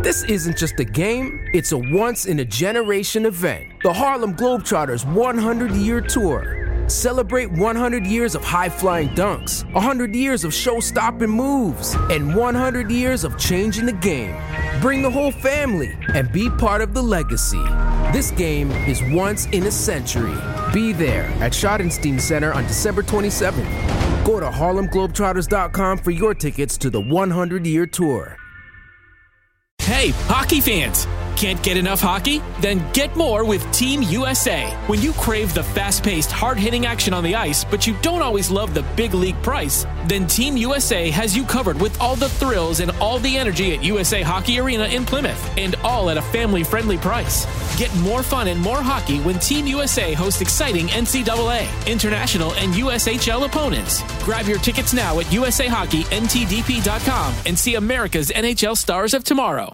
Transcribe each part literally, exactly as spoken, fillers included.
This isn't just a game, it's a once-in-a-generation event. The Harlem Globetrotters one hundred year Tour. Celebrate one hundred years of high-flying dunks, one hundred years of show-stopping moves, and one hundred years of changing the game. Bring the whole family and be part of the legacy. This game is once in a century. Be there at Schottenstein Center on December twenty-seventh. Go to Harlem Globetrotters dot com for your tickets to the one hundred year Tour. Hey, hockey fans! Can't get enough hockey? Then get more with Team U S A. When you crave the fast-paced, hard-hitting action on the ice, but you don't always love the big league price, then Team U S A has you covered with all the thrills and all the energy at U S A Hockey Arena in Plymouth, and all at a family-friendly price. Get more fun and more hockey when Team U S A hosts exciting N C double A, international, and U S H L opponents. Grab your tickets now at U S A Hockey N T D P dot com and see America's N H L stars of tomorrow.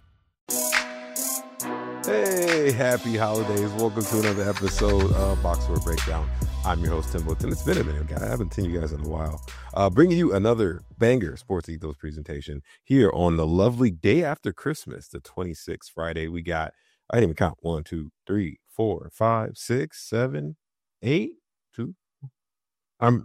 Hey, happy holidays. Welcome to another episode of Box Score Breakdown. I'm your host, Tim Wilton. It's been a minute, guys. I haven't seen you guys in a while. Uh, bringing you another banger Sports Ethos presentation here on the lovely day after Christmas, the twenty-sixth, Friday. We got, I didn't even count, one, two, three, four, five, six, seven, eight, two. I'm,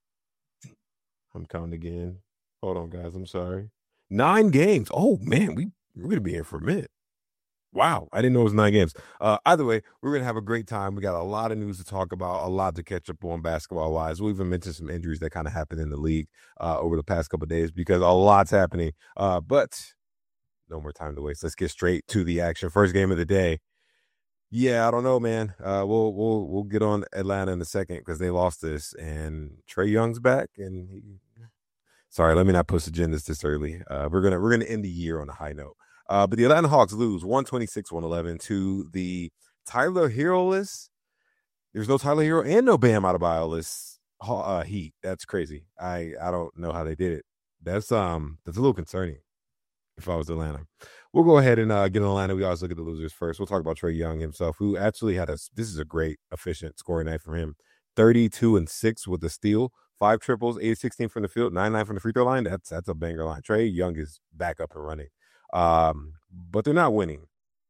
I'm counting again. Hold on, guys. I'm sorry. Nine games. Oh, man, we, we're going to be here for a minute. Wow, I didn't know it was nine games. Uh, either way, we're going to have a great time. We got a lot of news to talk about, a lot to catch up on basketball-wise. We'll even mention some injuries that kind of happened in the league uh, over the past couple of days because a lot's happening. Uh, but no more time to waste. Let's get straight to the action. First game of the day. Yeah, I don't know, man. Uh, we'll we'll we'll get on Atlanta in a second because they lost this, and Trae Young's back. And he... sorry, let me not push agendas this early. Uh, we're gonna we're gonna end the year on a high note. Uh, but the Atlanta Hawks lose one twenty-six one eleven to the Tyler Hero-less. There's no Tyler Hero and no Bam Adebayo-less uh, Heat. That's crazy. I, I don't know how they did it. That's um that's a little concerning if I was Atlanta. We'll go ahead and uh, get in Atlanta. We always look at the losers first. We'll talk about Trae Young himself, who actually had a – this is a great, efficient scoring night from him. thirty-two and six with a steal, five triples, eight sixteen from the field, nine nine from the free throw line. That's, that's a banger line. Trae Young is back up and running. Um, but they're not winning.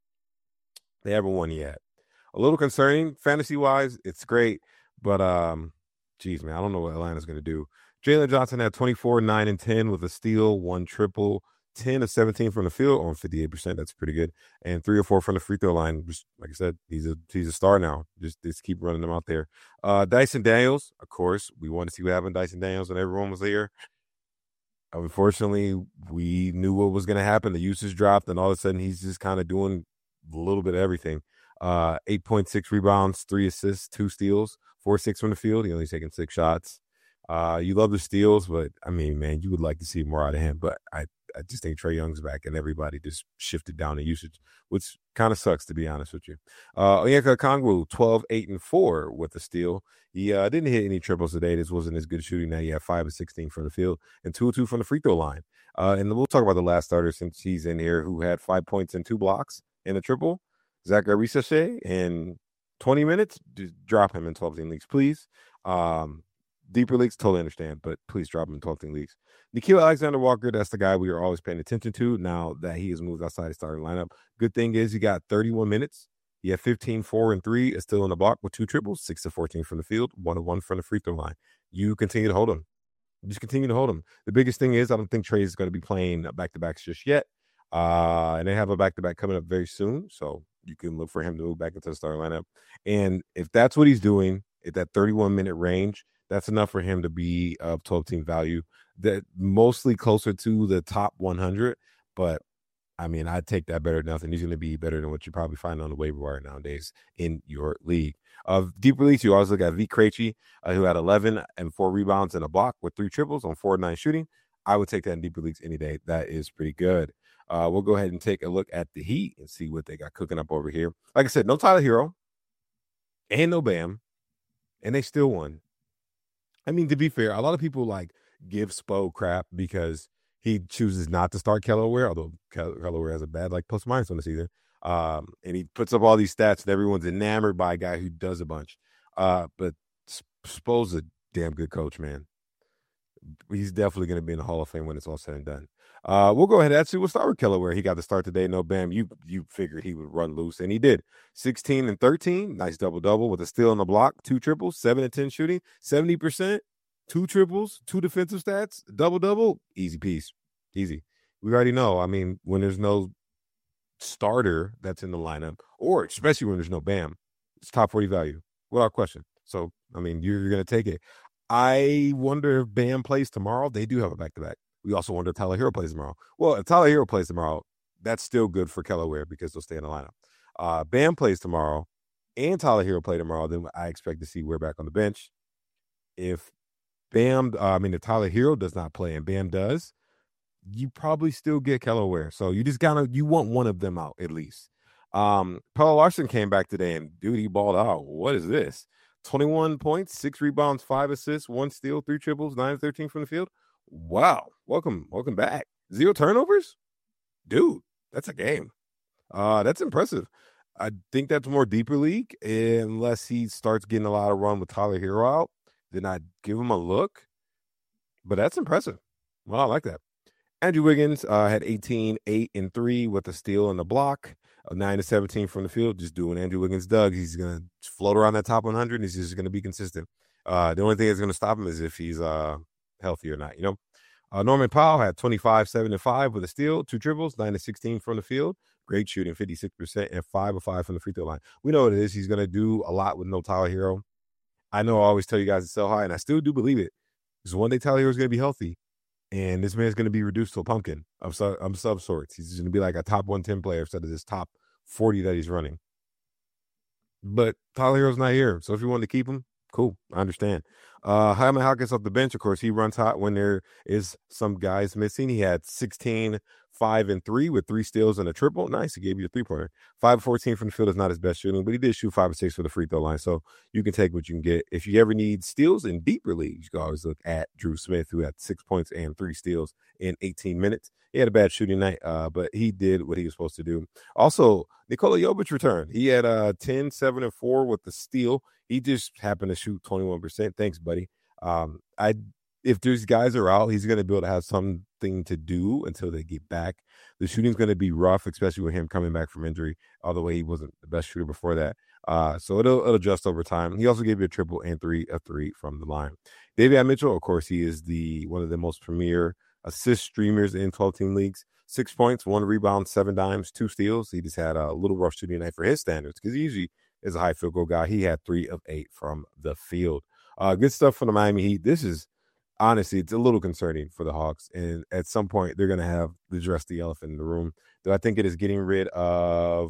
They haven't won yet. A little concerning fantasy wise. It's great, but um, geez, man, I don't know what Atlanta's going to do. Jalen Johnson had twenty-four, nine, and ten with a steal, one triple, ten of seventeen from the field on fifty-eight percent. That's pretty good. And three or four from the free throw line. Just, like I said, he's a he's a star now. Just, just keep running them out there. Uh, Dyson Daniels, of course, we wanted to see what happened to Dyson Daniels when everyone was there. Unfortunately, we knew what was going to happen. The usage dropped, and all of a sudden, he's just kind of doing a little bit of everything. Uh, eight point six rebounds, three assists, two steals, four six from the field. He only taking six shots. Uh, you love the steals, but, I mean, man, you would like to see more out of him. But I, I just think Trae Young's back, and everybody just shifted down the usage, which kind of sucks, to be honest with you. Uh, Onyeka Okongwu, twelve, eight, and four with a steal. He uh, didn't hit any triples today. This wasn't as good shooting. Now he had five of sixteen from the field and two of two from the free throw line. Uh, and we'll talk about the last starter since he's in here who had five points and two blocks in a triple. Zachary Sachet in twenty minutes. Just drop him in twelve-team leagues, please. Um, deeper leagues, totally understand, but please drop him in twelve-team leagues. Nickeil Alexander-Walker, that's the guy we are always paying attention to now that he has moved outside the starting lineup. Good thing is he got thirty-one minutes. He had fifteen, four, and three, is still in the block with two triples, six to fourteen from the field, one of one from the free throw line. You continue to hold him. Just continue to hold him. The biggest thing is I don't think Trae is going to be playing back-to-backs just yet. Uh, and they have a back-to-back coming up very soon, so you can look for him to move back into the starting lineup. And if that's what he's doing at that thirty-one-minute range, that's enough for him to be of twelve-team value. That mostly closer to the top one hundred, but I mean, I'd take that better than nothing. He's going to be better than what you probably find on the waiver wire nowadays in your league. Of uh, deep release, you always look at V. Krejci, uh, who had eleven and four rebounds and a block with three triples on four nine shooting. I would take that in deep release any day. That is pretty good. Uh, we'll go ahead and take a look at the Heat and see what they got cooking up over here. Like I said, no Tyler Hero and no Bam, and they still won. I mean, to be fair, a lot of people like give Spo crap because he chooses not to start Kelly Oubre, although Kelly Oubre has a bad like plus minus on the season. Um, and he puts up all these stats and everyone's enamored by a guy who does a bunch. Uh, but Spo's a damn good coach, man. He's definitely going to be in the Hall of Fame when it's all said and done. Uh, we'll go ahead. Actually, we'll start with Kelaware. He got the start today. No, Bam, you you figured he would run loose, and he did. sixteen and thirteen, nice double-double with a steal on the block, two triples, seven and ten shooting, seventy percent, two triples, two defensive stats, double-double, easy piece. Easy. We already know. I mean, when there's no starter that's in the lineup, or especially when there's no Bam, it's top forty value without question. So, I mean, you're, you're going to take it. I wonder if Bam plays tomorrow. They do have a back-to-back. We also wonder if Tyler Hero plays tomorrow. Well, if Tyler Hero plays tomorrow, that's still good for Kelaware because they'll stay in the lineup. Uh, Bam plays tomorrow and Tyler Hero play tomorrow, then I expect to see Ware back on the bench. If Bam, uh, I mean, if Tyler Hero does not play and Bam does, you probably still get Kelaware. So you just gotta, you want one of them out at least. Um, Pelle Larsson came back today and dude, he balled out. What is this? twenty-one points, six rebounds, five assists, one steal, three triples, nine of thirteen from the field. Wow. Welcome. Welcome back. Zero turnovers? Dude, that's a game. Uh, that's impressive. I think that's more deeper league. Unless he starts getting a lot of run with Tyler Hero out, then I'd give him a look. But that's impressive. Well, I like that. Andrew Wiggins uh, had eighteen, eight, and three with a steal and a block. nine to seventeen from the field. Just doing Andrew Wiggins Doug. He's going to float around that top one hundred. He's just going to be consistent. Uh, the only thing that's going to stop him is if he's uh, healthy or not, you know. Uh, Norman Powell had twenty-five, seven, and five with a steal, two triples, nine to sixteen from the field. Great shooting, fifty-six percent, and five of five from the free throw line. We know what it is. He's going to do a lot with no Tyler Hero. I know I always tell you guys to sell high, and I still do believe it. Because one day Tyler Hero is going to be healthy, and this man's going to be reduced to a pumpkin of, su- of some sorts. He's going to be like a top one ten player instead of this top forty that he's running. But Tyler Hero's not here, so if you want to keep him, cool. I understand. Uh, Jaime Hawkins off the bench, of course, he runs hot when there is some guys missing. He had sixteen, five, and three with three steals and a triple. Nice. He gave you a three-pointer. five fourteen from the field is not his best shooting, but he did shoot five or six for the free throw line, so you can take what you can get. If you ever need steals in deeper leagues, you can always look at Drew Smith, who had six points and three steals in eighteen minutes. He had a bad shooting night, uh, but he did what he was supposed to do. Also, Nikola Jovic returned. He had uh, ten, seven, and four with the steal. He just happened to shoot twenty-one percent. Thanks, buddy. Um, I if these guys are out, he's going to be able to have something to do until they get back. The shooting's going to be rough, especially with him coming back from injury, although he wasn't the best shooter before that. Uh, so it'll, it'll adjust over time. He also gave you a triple and three, a three from the line. Davion Mitchell, of course, he is the one of the most premier assist streamers in twelve-team leagues. Six points, one rebound, seven dimes, two steals. He just had a little rough shooting night for his standards because he usually is a high field goal guy. He had three of eight from the field. Uh, good stuff from the Miami Heat. This is, honestly, it's a little concerning for the Hawks. And at some point, they're going to have to address the elephant in the room. Do I think it is getting rid of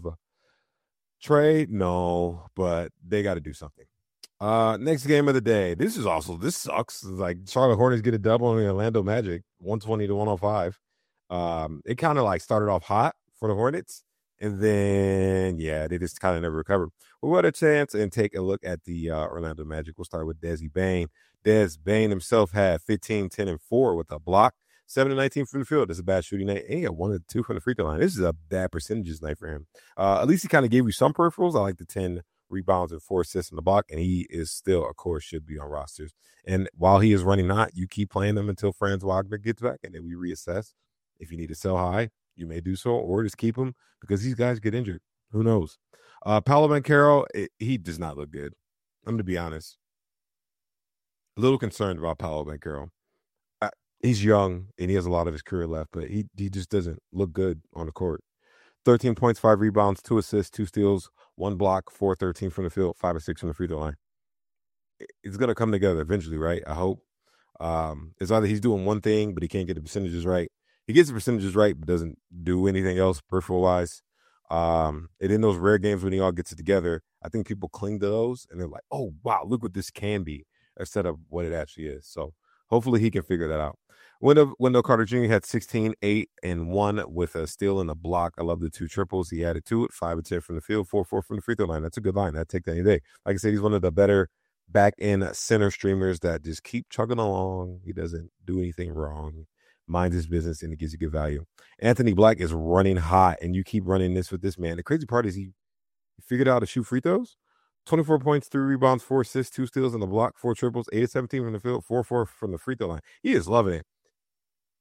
Trey? No, but they got to do something. Uh, next game of the day. This is also, this sucks. It's like Charlotte Hornets get a double on the Orlando Magic, one twenty to one oh five. Um, it kind of like started off hot for the Hornets. And then, yeah, they just kind of never recovered. We'll go to a chance and take a look at the uh, Orlando Magic. We'll start with Desi Bane. Des Bane himself had fifteen, ten, and four with a block, seven and nineteen from the field. That's a bad shooting night. And he got one and two from the free throw line. This is a bad percentages night for him. Uh, at least he kind of gave you some peripherals. I like the ten rebounds and four assists in the block, and he is still, of course, should be on rosters. And while he is running hot, you keep playing him until Franz Wagner gets back, and then we reassess. If you need to sell high, you may do so, or just keep him because these guys get injured. Who knows? Uh, Paolo Banchero, it, he does not look good. I'm going to be honest. A little concerned about Paolo Banchero. Uh, he's young, and he has a lot of his career left, but he, he just doesn't look good on the court. thirteen points, five rebounds, two assists, two steals, one block, four thirteen from the field, five or six from the free throw line. It's going to come together eventually, right? I hope. Um, it's either he's doing one thing, but he can't get the percentages right. He gets the percentages right, but doesn't do anything else peripheral-wise. Um, and in those rare games when he all gets it together, I think people cling to those, and they're like, oh, wow, look what this can be, instead of what it actually is. So hopefully he can figure that out. Wendell, Wendell Carter Junior had sixteen, eight, and one with a steal and a block. I love the two triples. He added to it, five and ten from the field, four four from the free throw line. That's a good line. I'd take that any day. Like I said, he's one of the better back-end center streamers that just keep chugging along. He doesn't do anything wrong. Minds his business, and it gives you good value. Anthony Black is running hot, and you keep running this with this man. The crazy part is he figured out how to shoot free throws. twenty-four points, three rebounds, four assists, two steals on the block, four triples, eight of seventeen from the field, four four from the free throw line. He is loving it.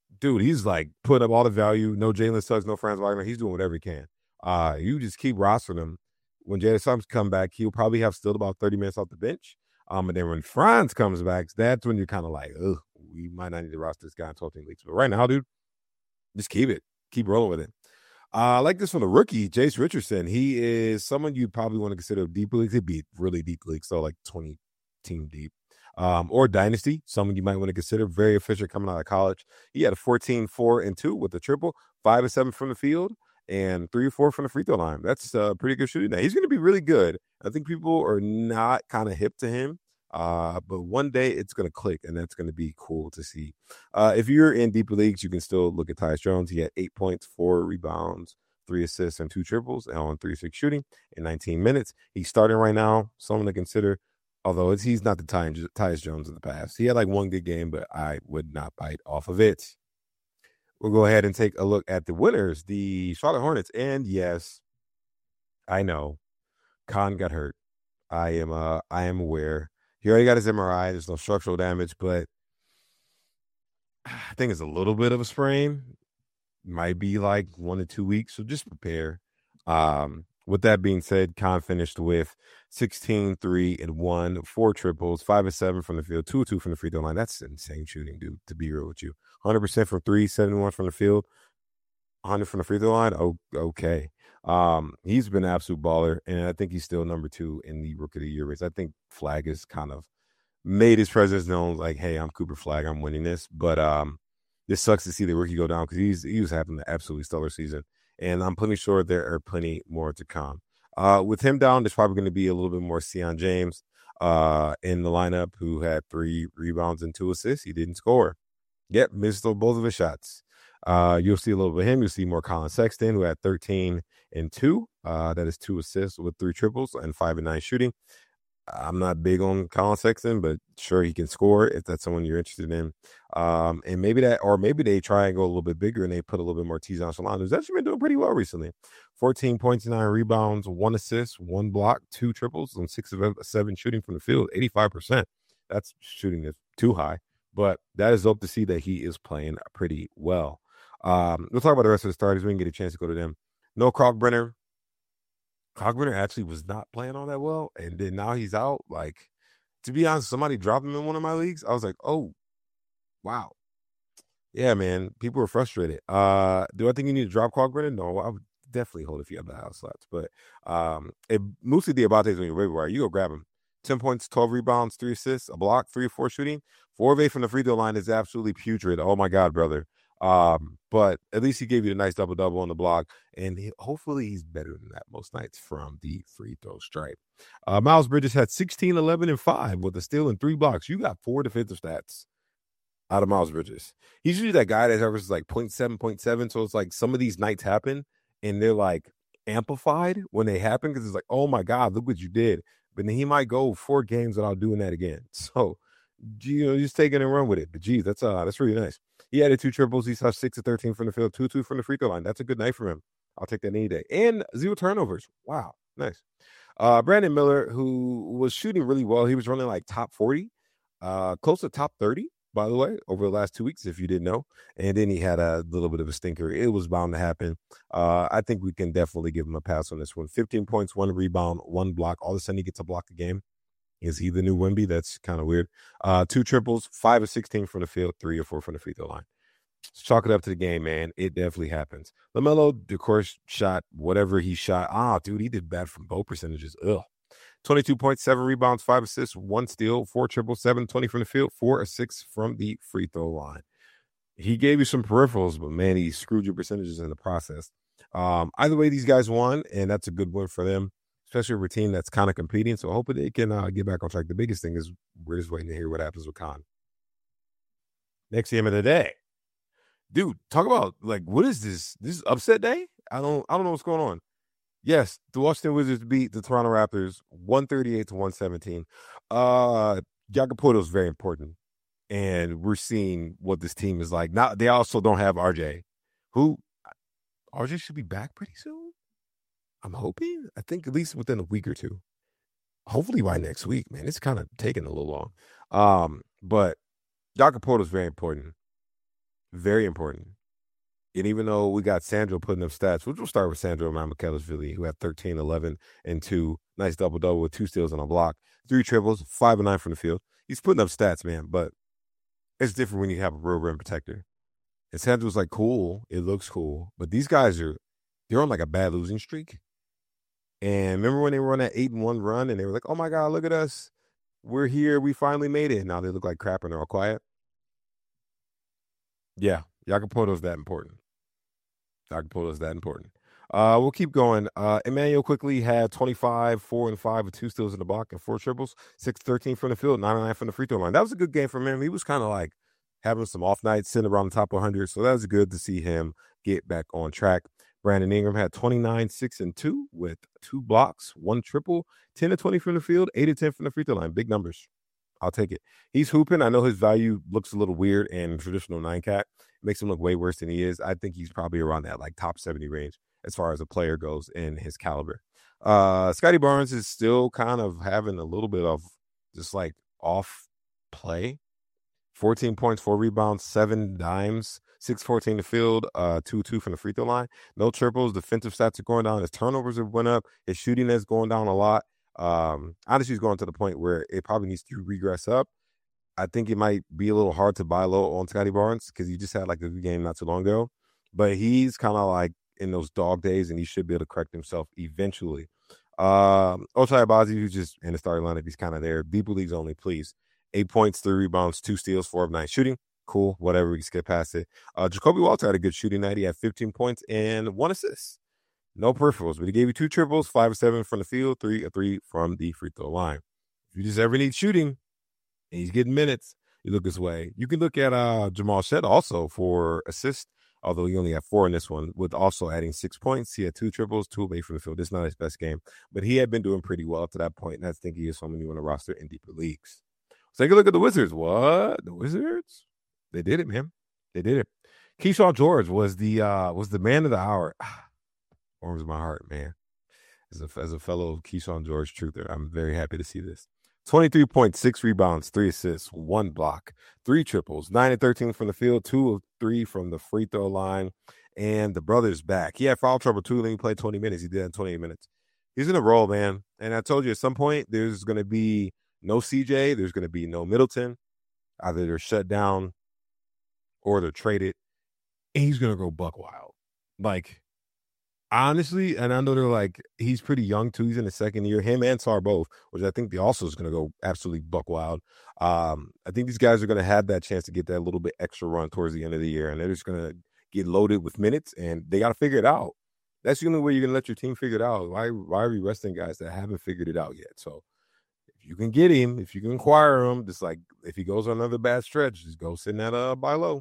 dude, he's like putting up all the value. No Jalen Suggs, no Franz Wagner. He's doing whatever he can. Uh, you just keep rostering him. When Jalen Suggs come back, he'll probably have still about thirty minutes off the bench. Um, and then when Franz comes back, that's when you're kind of like, ugh, we might not need to roster this guy in twelve team leagues. But right now, dude, just keep it. Keep rolling with it. Uh, I like this from the rookie, Jace Richardson. He is someone you probably want to consider deep leagues. He'd be really deep leagues, so like twenty team deep. Um, or Dynasty, someone you might want to consider. Very efficient coming out of college. He had a fourteen, four, and two with a triple, five and seven from the field, and three or four from the free throw line. That's uh, pretty good shooting. Now, he's going to be really good. I think people are not kind of hip to him, uh, but one day it's going to click, and that's going to be cool to see. Uh, if you're in deeper leagues, you can still look at Tyus Jones. He had eight points, four rebounds, three assists, and two triples, and on three six shooting in nineteen minutes. He's starting right now. Someone to consider. Although it's, he's not the Tyus Jones in the past. He had like one good game, but I would not bite off of it. We'll go ahead and take a look at the winners, the Charlotte Hornets. And yes, I know, Khan got hurt. I am uh, I am aware. He already got his M R I. There's no structural damage, but I think it's a little bit of a sprain. Might be like one to two weeks, so just prepare. Um, With that being said, Khan finished with sixteen, three, and one, four triples, five and seven from the field, two and two from the free throw line. That's insane shooting, dude, to be real with you. one hundred percent from three, seventy-one from the field, one hundred from the free throw line. Oh, okay. Um, he's been an absolute baller, and I think he's still number two in the Rookie of the Year race. I think Flagg has kind of made his presence known, like, hey, I'm Cooper Flagg. I'm winning this. But um, this sucks to see the rookie go down because he's he was having an absolutely stellar season. And I'm pretty sure there are plenty more to come. Uh, with him down, there's probably going to be a little bit more Sion James uh, in the lineup, who had three rebounds and two assists. He didn't score. Yep, missed both of his shots. Uh, you'll see a little bit of him. You'll see more Colin Sexton, who had thirteen and two. Uh, that is two assists with three triples and five and nine shooting. I'm not big on Colin Sexton, but sure, he can score if that's someone you're interested in. Um, and maybe that, or maybe they try and go a little bit bigger and they put a little bit more Tizon Solano, who's actually been doing pretty well recently. fourteen points, nine rebounds, one assist, one block, two triples, and six of seven shooting from the field, eighty-five percent. That's shooting is too high, but that is dope to see that he is playing pretty well. Um, we'll talk about the rest of the starters. We can get a chance to go to them. No Kalkbrenner. Kalkbrenner actually was not playing all that well, and then now he's out. Like, to be honest, somebody dropped him in one of my leagues. I was like, oh, wow. Yeah, man, people were frustrated. Uh, do I think you need to drop Kalkbrenner? No, I would definitely hold if you have the house slots. But um, if Moussa Diabate is on your waiver wire, you go grab him. ten points, twelve rebounds, three assists, a block, three or four shooting. Four of eight from the free throw line is absolutely putrid. Oh, my God, brother. Um, but at least he gave you a nice double-double on the block, and he, hopefully he's better than that most nights from the free throw stripe. Uh, Miles Bridges had sixteen, eleven, and five with a steal and three blocks. You got four defensive stats out of Miles Bridges. He's usually that guy that averages like point seven, point seven, so it's like some of these nights happen, and they're like amplified when they happen because it's like, oh, my God, look what you did. But then he might go four games without doing that again. So, you know, just take it and run with it. But, geez, that's uh, that's really nice. He added two triples. He saw six of thirteen from the field, two two from the free throw line. That's a good night for him. I'll take that any day. And zero turnovers. Wow, nice. Uh, Brandon Miller, who was shooting really well. He was running like top forty, uh, close to top thirty, by the way, over the last two weeks, if you didn't know. And then he had a little bit of a stinker. It was bound to happen. Uh, I think we can definitely give him a pass on this one. fifteen points, one rebound, one block. All of a sudden, he gets a block a game. Is he the new Wemby? That's kind of weird. Uh, two triples, five of sixteen from the field, three or four from the free throw line. Let's chalk it up to the game, man. It definitely happens. LaMelo, of course, shot whatever he shot. Ah, dude, he did bad from both percentages. Ugh. twenty-two points, seven rebounds, five assists, one steal, four triples, seven, twenty from the field, four or six from the free throw line. He gave you some peripherals, but, man, he screwed your percentages in the process. Um, either way, these guys won, and that's a good win for them, especially for a team that's kind of competing. So hopefully they can uh, get back on track. The biggest thing is we're just waiting to hear what happens with Khan. Next game of the day. Dude, talk about, like, what is this? This is upset day? I don't I don't know what's going on. Yes, the Washington Wizards beat the Toronto Raptors one thirty-eight to one seventeen. Uh, Jakob Poeltl is very important, and we're seeing what this team is like. Now, they also don't have R J, who R J should be back pretty soon. I'm hoping. I think at least within a week or two. Hopefully by next week, man. It's kind of taking a little long. Um, but Jakob Poeltl is very important. Very important. And even though we got Sandro putting up stats, which we'll start with Sandro Mamukelashvili, who had thirteen, eleven, and two. Nice double-double with two steals on a block. Three triples, five and nine from the field. He's putting up stats, man, but it's different when you have a real rim protector. And Sandro's like, cool. It looks cool. But these guys are, they're on like a bad losing streak. And remember when they were on that eight and one run and they were like, oh my God, look at us. We're here. We finally made it. Now they look like crap and they're all quiet. Yeah, Jakopoto's that important. Jakopoto's that important. Uh, we'll keep going. Uh, Emmanuel quickly had twenty-five, four and five with two steals in the block and four triples, six thirteen from the field, nine and nine from the free throw line. That was a good game from him. He was kind of like having some off nights, sitting around the top one hundred. So that was good to see him get back on track. Brandon Ingram had twenty-nine, six and two with two blocks, one triple, ten to twenty from the field, eight to ten from the free throw line. Big numbers. I'll take it. He's hooping. I know his value looks a little weird and traditional nine cat. Makes him look way worse than he is. I think he's probably around that like top seventy range as far as a player goes in his caliber. Uh, Scotty Barnes is still kind of having a little bit of just like off play. fourteen points, four rebounds, seven dimes, six fourteen to field, uh, two two from the free throw line. No triples. Defensive stats are going down. His turnovers have went up. His shooting is going down a lot. Um, honestly, he's going to the point where it probably needs to regress up. I think it might be a little hard to buy low on Scotty Barnes because he just had like a good game not too long ago. But he's kind of like in those dog days, and he should be able to correct himself eventually. Um, Ochai Agbaji, who's just in the starting lineup, he's kind of there. Deeper leagues only, please. Eight points, three rebounds, two steals, four of nine shooting. Cool, whatever, we can skip past it. Uh, Jacoby Walter had a good shooting night. He had fifteen points and one assist. No peripherals, but he gave you two triples, five or seven from the field, three or three from the free throw line. If you just ever need shooting, and he's getting minutes, you look this way. You can look at uh, Jamal Shead also for assists, although he only had four in this one, with also adding six points. He had two triples, two away from the field. This is not his best game, but he had been doing pretty well up to that point, and I think he is someone you want to roster in deeper leagues. Let's take a look at the Wizards. What? The Wizards? They did it, man. They did it. Keyshawn George was the uh, was the man of the hour. Warms my heart, man. As a, as a fellow Keyshawn George truther, I'm very happy to see this. twenty-three points, six rebounds, three assists, one block, three triples, nine and thirteen from the field, two of three from the free throw line, and the brother's back. He had foul trouble, too, then he played twenty minutes. He did in twenty-eight minutes. He's in a roll, man. And I told you at some point there's going to be no C J, there's going to be no Middleton. Either they're shut down or they're traded, and he's going to go buck wild. Like, honestly, and I know they're like, he's pretty young too. He's in the second year. Him and Sar both, which I think they also is going to go absolutely buck wild. Um, I think these guys are going to have that chance to get that little bit extra run towards the end of the year, and they're just going to get loaded with minutes, and they got to figure it out. That's the only way you're going to let your team figure it out. Why, why are we resting guys that haven't figured it out yet? So if you can get him, if you can acquire him, just like if he goes on another bad stretch, just go sit in that uh, buy low.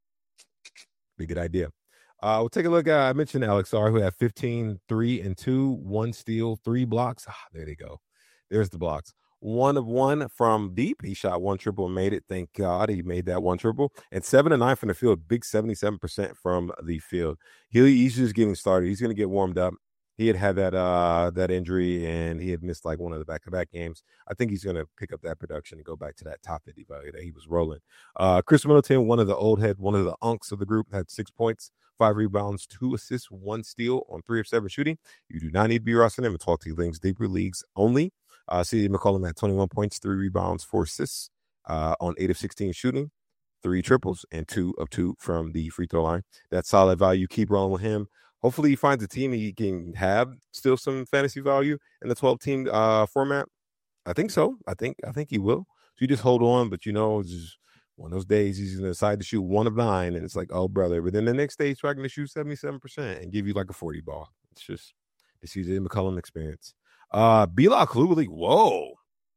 Be a good idea. Uh, we'll take a look at, I mentioned Alex R, who had fifteen, three, and two, one steal, three blocks. Ah, there they go. There's the blocks. One of one from deep. He shot one triple and made it. Thank God he made that one triple. And seven and nine from the field. Big seventy-seven percent from the field. He, he's just getting started. He's going to get warmed up. He had had that uh, that injury, and he had missed like one of the back-to-back games. I think he's going to pick up that production and go back to that top fifty value that he was rolling. Uh, Chris Middleton, one of the old head, one of the unks of the group, had six points, five rebounds, two assists, one steal on three of seven shooting. You do not need to be rostering him in twelve team leagues, deeper leagues only. Uh, C J McCollum had twenty-one points, three rebounds, four assists uh, on eight of sixteen shooting, three triples, and two of two from the free throw line. That's solid value. Keep rolling with him. Hopefully he finds a team he can have still some fantasy value in the twelve team uh, format. I think so. I think I think he will. So you just hold on, but you know, it's just one of those days he's going to decide to shoot one of nine, and it's like, oh, brother. But then the next day he's trying to shoot seventy-seven percent and give you like a forty ball. It's just the C J McCollum experience. Uh, Bilal Coulibaly, whoa.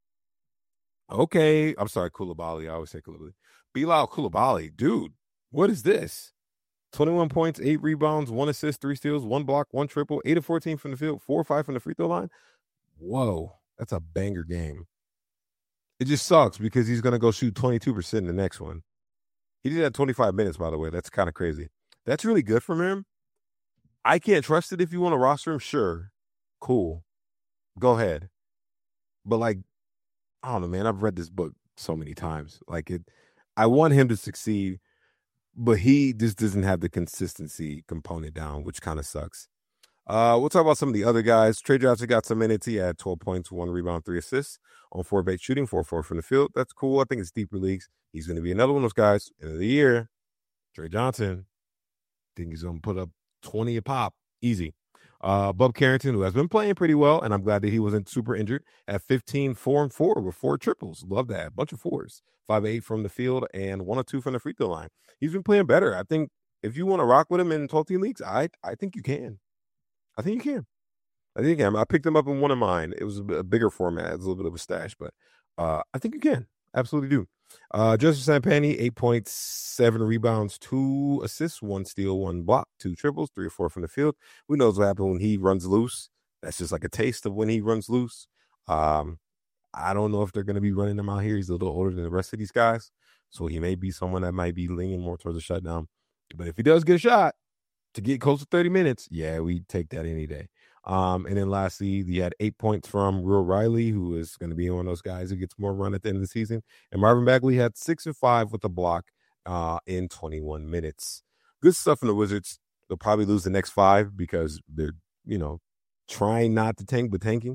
Okay. I'm sorry, Coulibaly. I always say Coulibaly. Bilal Coulibaly, dude, what is this? twenty-one points, eight rebounds, one assist, three steals, one block, one triple, eight of fourteen from the field, four or five from the free throw line. Whoa, that's a banger game. It just sucks because he's going to go shoot twenty-two percent in the next one. He did that twenty-five minutes, by the way. That's kind of crazy. That's really good from him. I can't trust it if you want to roster him. Sure. Cool. Go ahead. But, like, I don't know, man. I've read this book so many times. Like, it, I want him to succeed. but he just doesn't have the consistency component down, which kind of sucks. Uh, we'll talk about some of the other guys. Trey Johnson got some minutes. He had twelve points, one rebound, three assists on four bait shooting, four four from the field. That's cool. I think it's deeper leagues. He's going to be another one of those guys. End of the year, Trey Johnson, I think he's going to put up twenty a pop. Easy. Uh, Bub Carrington, who has been playing pretty well, and I'm glad that he wasn't super injured, at fifteen, four and four with four triples. Love that. A bunch of fours. five eight from the field and one or two from the free throw line. He's been playing better. I think if you want to rock with him in twelve-team leagues, I I think you can. I think you can. I think you can. I picked him up in one of mine. It was a, a bigger format. It's a little bit of a stash, but uh, I think you can. Absolutely do. Uh, Justin Sampani, eight point seven rebounds, two assists, one steal, one block, two triples, three or four from the field. Who knows what happens when he runs loose? That's just like a taste of when he runs loose. Um, I don't know if they're going to be running him out here. He's a little older than the rest of these guys, so he may be someone that might be leaning more towards a shutdown. But if he does get a shot to get close to thirty minutes, yeah, we take that any day. Um, and then lastly, he had eight points from Will Riley, who is going to be one of those guys who gets more run at the end of the season. And Marvin Bagley had six and five with a block uh, in twenty-one minutes. Good stuff from the Wizards. They'll probably lose the next five because they're, you know, trying not to tank, but tanking.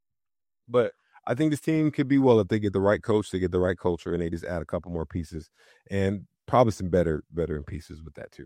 But I think this team could be well if they get the right coach, they get the right culture, and they just add a couple more pieces and probably some better veteran pieces with that too.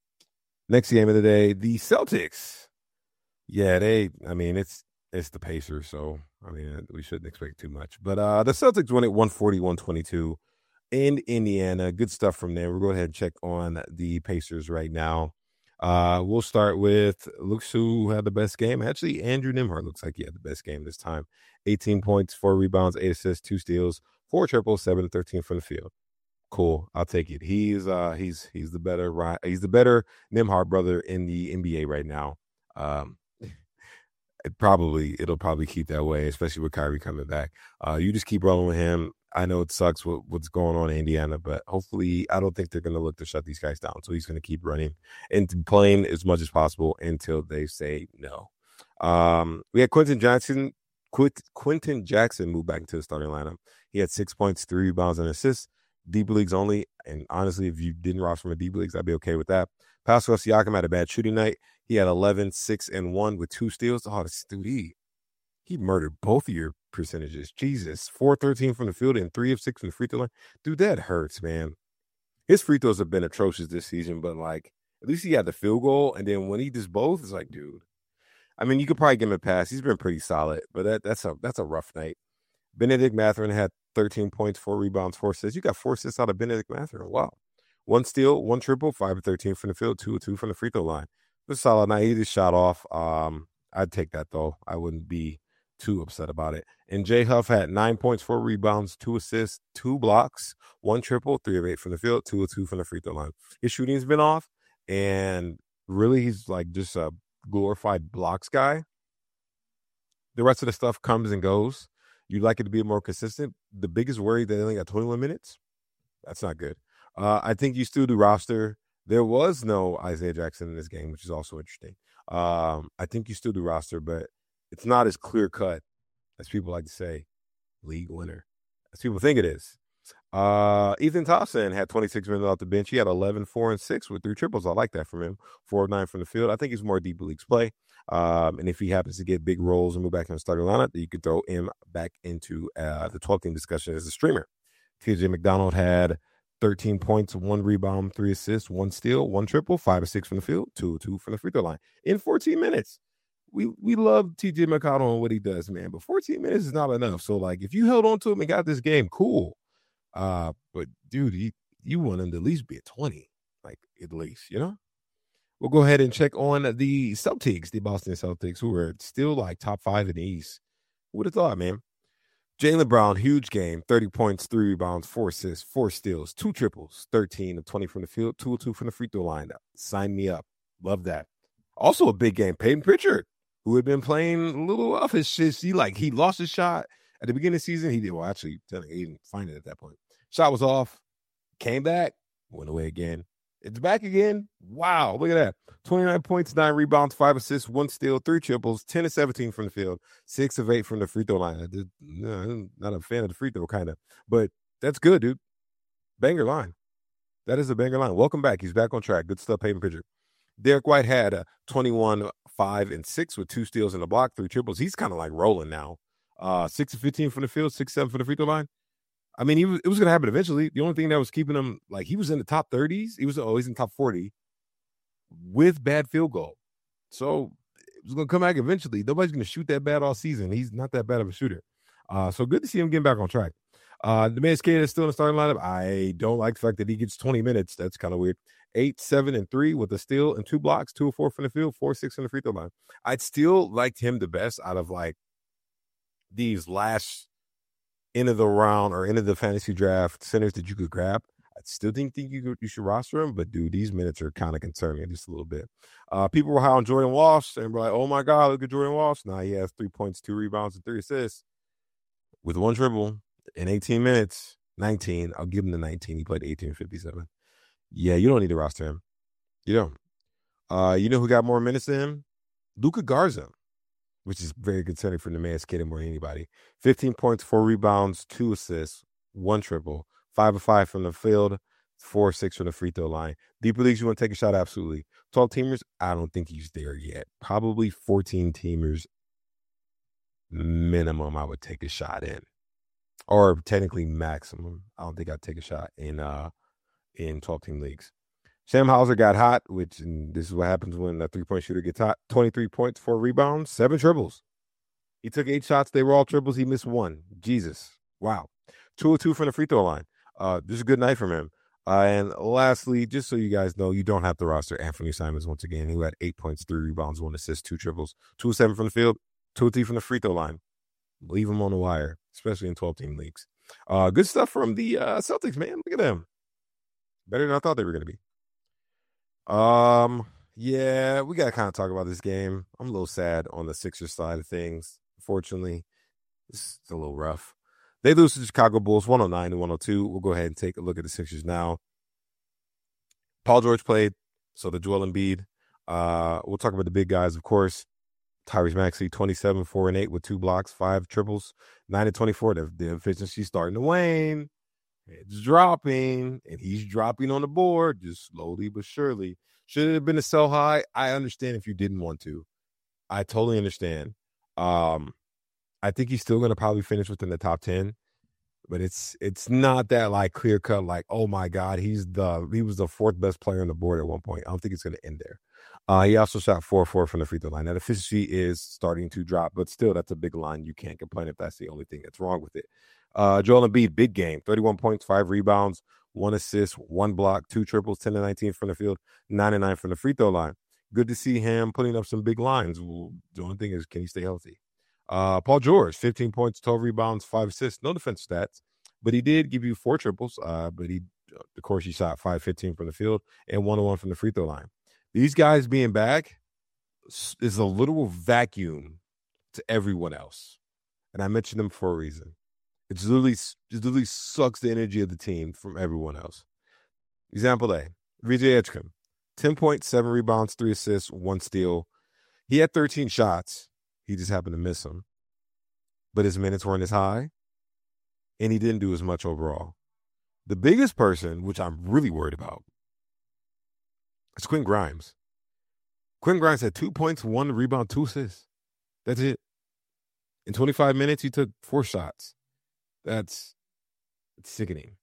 Next game of the day, the Celtics. Yeah, they, I mean, it's it's the Pacers, so, I mean, we shouldn't expect too much. But uh, the Celtics won it one forty, one twenty-two in Indiana. Good stuff from there. We'll go ahead and check on the Pacers right now. Uh, we'll start with looks who had the best game. Actually, Andrew Nembhard looks like he had the best game this time. eighteen points, four rebounds, eight assists, two steals, four triples, seven and thirteen from the field. Cool, I'll take it. He's uh he's he's the better he's the better Nembhard brother in the N B A right now. Um, it probably it'll probably keep that way, especially with Kyrie coming back. Uh, you just keep rolling with him. I know it sucks what, what's going on in Indiana, but hopefully I don't think they're going to look to shut these guys down. So he's going to keep running and playing as much as possible until they say no. Um, we had Quentin Jackson. Quint, Quentin Jackson moved back into the starting lineup. He had six points, three rebounds, and assists. Deep leagues only. And honestly, if you didn't roster from a deep leagues, I'd be okay with that. Pascal Siakam had a bad shooting night. He had eleven, six, and one with two steals. Oh, this dude, he, he murdered both of your percentages. Jesus. four thirteen from the field and three of six from the free throw line. Dude, that hurts, man. His free throws have been atrocious this season, but, like, at least he had the field goal. And then when he does both, it's like, dude. I mean, you could probably give him a pass. He's been pretty solid, but that that's a that's a rough night. Benedict Mathurin had thirteen points, four rebounds, four assists. You got four assists out of Benedict Mathurin. Wow. One steal, one triple, five of thirteen from the field, two of two from the free throw line. It was solid night. He just shot off. Um, I'd take that, though. I wouldn't be too upset about it. And Jay Huff had nine points, four rebounds, two assists, two blocks, one triple, three of eight from the field, two of two from the free throw line. His shooting's been off, and really he's like just a glorified blocks guy. The rest of the stuff comes and goes. You'd like it to be more consistent. The biggest worry that they only got twenty-one minutes. That's not good. Uh, I think you still do roster. There was no Isaiah Jackson in this game, which is also interesting. Um, I think you still do roster, but it's not as clear cut as people like to say. League winner, as people think it is. Uh, Ethan Thompson had twenty-six minutes off the bench. He had eleven, four, and six with three triples. I like that from him. four of nine from the field. I think he's more deep leagues play. Um, and if he happens to get big roles and move back in the starting lineup, you could throw him back into uh, the twelve-team discussion as a streamer. T J McDonald had thirteen points, one rebound, three assists, one steal, one triple, five or six from the field, two or two from the free throw line in fourteen minutes. We we love T J McConnell and what he does, man, but fourteen minutes is not enough. So, like, if you held on to him and got this game, cool. Uh, but, dude, he, you want him to at least be at twenty, like, at least, you know? We'll go ahead and check on the Celtics, the Boston Celtics, who are still, like, top five in the East. Who would have thought, man? Jaylen Brown, huge game, thirty points, three rebounds, four assists, four steals, two triples, thirteen of twenty from the field, two or two from the free throw line. Sign me up. Love that. Also a big game, Peyton Pritchard, who had been playing a little off his shit. He, like, he lost his shot at the beginning of the season. He did, well, actually, he didn't find it at that point. Shot was off, came back, went away again. It's back again. Wow, look at that. twenty-nine points, nine rebounds, five assists, one steal, three triples, ten of seventeen from the field, six of eight from the free throw line. I did, no, I'm not a fan of the free throw, kind of. But that's good, dude. Banger line. That is a banger line. Welcome back. He's back on track. Good stuff, Peyton Pritchard. Derek White had a twenty-one, five, and six with two steals in the block, three triples. He's kind of like rolling now. Uh, six of fifteen from the field, six seven from the free throw line. I mean, he was, it was going to happen eventually. The only thing that was keeping him, like, he was in the top thirties. He was always in the top forty with bad field goal. So it was going to come back eventually. Nobody's going to shoot that bad all season. He's not that bad of a shooter. Uh, so good to see him getting back on track. Uh, the man skater is still in the starting lineup. I don't like the fact that he gets twenty minutes. That's kind of weird. Eight, seven, and three with a steal and two blocks, two or four from the field, four, six from the free throw line. I'd still liked him the best out of like these last end of the round or end of the fantasy draft centers that you could grab. I still think, think you, could, you should roster him, but dude, these minutes are kind of concerning just a little bit. Uh, people were high on Jordan Walsh and were like, oh my God, look at Jordan Walsh. Now he has three points, two rebounds, and three assists with one dribble in eighteen minutes, nineteen. I'll give him the nineteen. He played eighteen fifty-seven. Yeah, you don't need to roster him. You don't. Uh, you know who got more minutes than him? Luka Garza, which is very concerning for the man skating more than anybody. fifteen points, four rebounds, two assists, one triple, five of five from the field, four six from the free throw line. Deeper leagues, you want to take a shot? Absolutely. twelve teamers, I don't think he's there yet. Probably fourteen teamers minimum I would take a shot in. Or technically maximum. I don't think I'd take a shot in uh in twelve-team leagues. Sam Hauser got hot, which and this is what happens when a three-point shooter gets hot. twenty-three points, four rebounds, seven triples. He took eight shots. They were all triples. He missed one. Jesus. Wow. two of two from the free throw line. Uh, this is a good night from him. Uh, and lastly, just so you guys know, you don't have to roster Anthony Simons once again, who had eight points, three rebounds, one assist, two triples, two of seven from the field, two of three from the free throw line. Leave him on the wire, especially in twelve-team leagues. Uh, good stuff from the uh, Celtics, man. Look at them. Better than I thought they were going to be. Um, yeah, we got to kind of talk about this game. I'm a little sad on the Sixers side of things. Unfortunately, it's a little rough. They lose to the Chicago Bulls one oh nine to one oh two. We'll go ahead and take a look at the Sixers now. Paul George played, so the Joel Embiid. Uh, we'll talk about the big guys, of course. Tyrese Maxey, twenty-seven, four, and eight with two blocks, five triples, nine and twenty-four. The, the efficiency's starting to wane. It's dropping, and he's dropping on the board just slowly but surely. Should it have been a sell high? I understand if you didn't want to. I totally understand. Um, I think he's still going to probably finish within the top ten, but it's it's not that like clear cut. Like, oh my God, he's the he was the fourth best player on the board at one point. I don't think it's going to end there. Uh, he also shot four four from the free throw line. That efficiency is starting to drop, but still, that's a big line. You can't complain if that's the only thing that's wrong with it. Uh, Joel Embiid, big game, thirty-one points, five rebounds, one assist, one block, two triples, ten to nineteen from the field, nine and nine from the free throw line. Good to see him putting up some big lines. Well, the only thing is, can he stay healthy? Uh, Paul George, fifteen points, twelve rebounds, five assists, no defense stats, but he did give you four triples. Uh, but he, of course, he shot five fifteen from the field and one oh one from the free throw line. These guys being back is a little vacuum to everyone else. And I mentioned them for a reason. It's literally, it literally sucks the energy of the team from everyone else. Example A, Vijay Edgecombe, ten points, seven rebounds, three assists, one steal. He had thirteen shots. He just happened to miss them. But his minutes weren't as high, and he didn't do as much overall. The biggest person, which I'm really worried about, is Quentin Grimes. Quentin Grimes had two points, one rebound, two assists. That's it. In twenty-five minutes, he took four shots. That's it's sickening.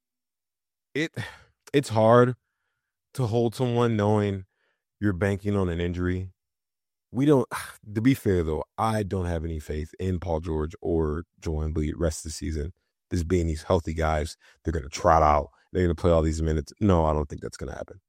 It it's hard to hold someone knowing you're banking on an injury. We don't, to be fair though, I don't have any faith in Paul George or Joel Embiid rest of the season. This being these healthy guys, they're going to trot out. They're going to play all these minutes. No, I don't think that's going to happen.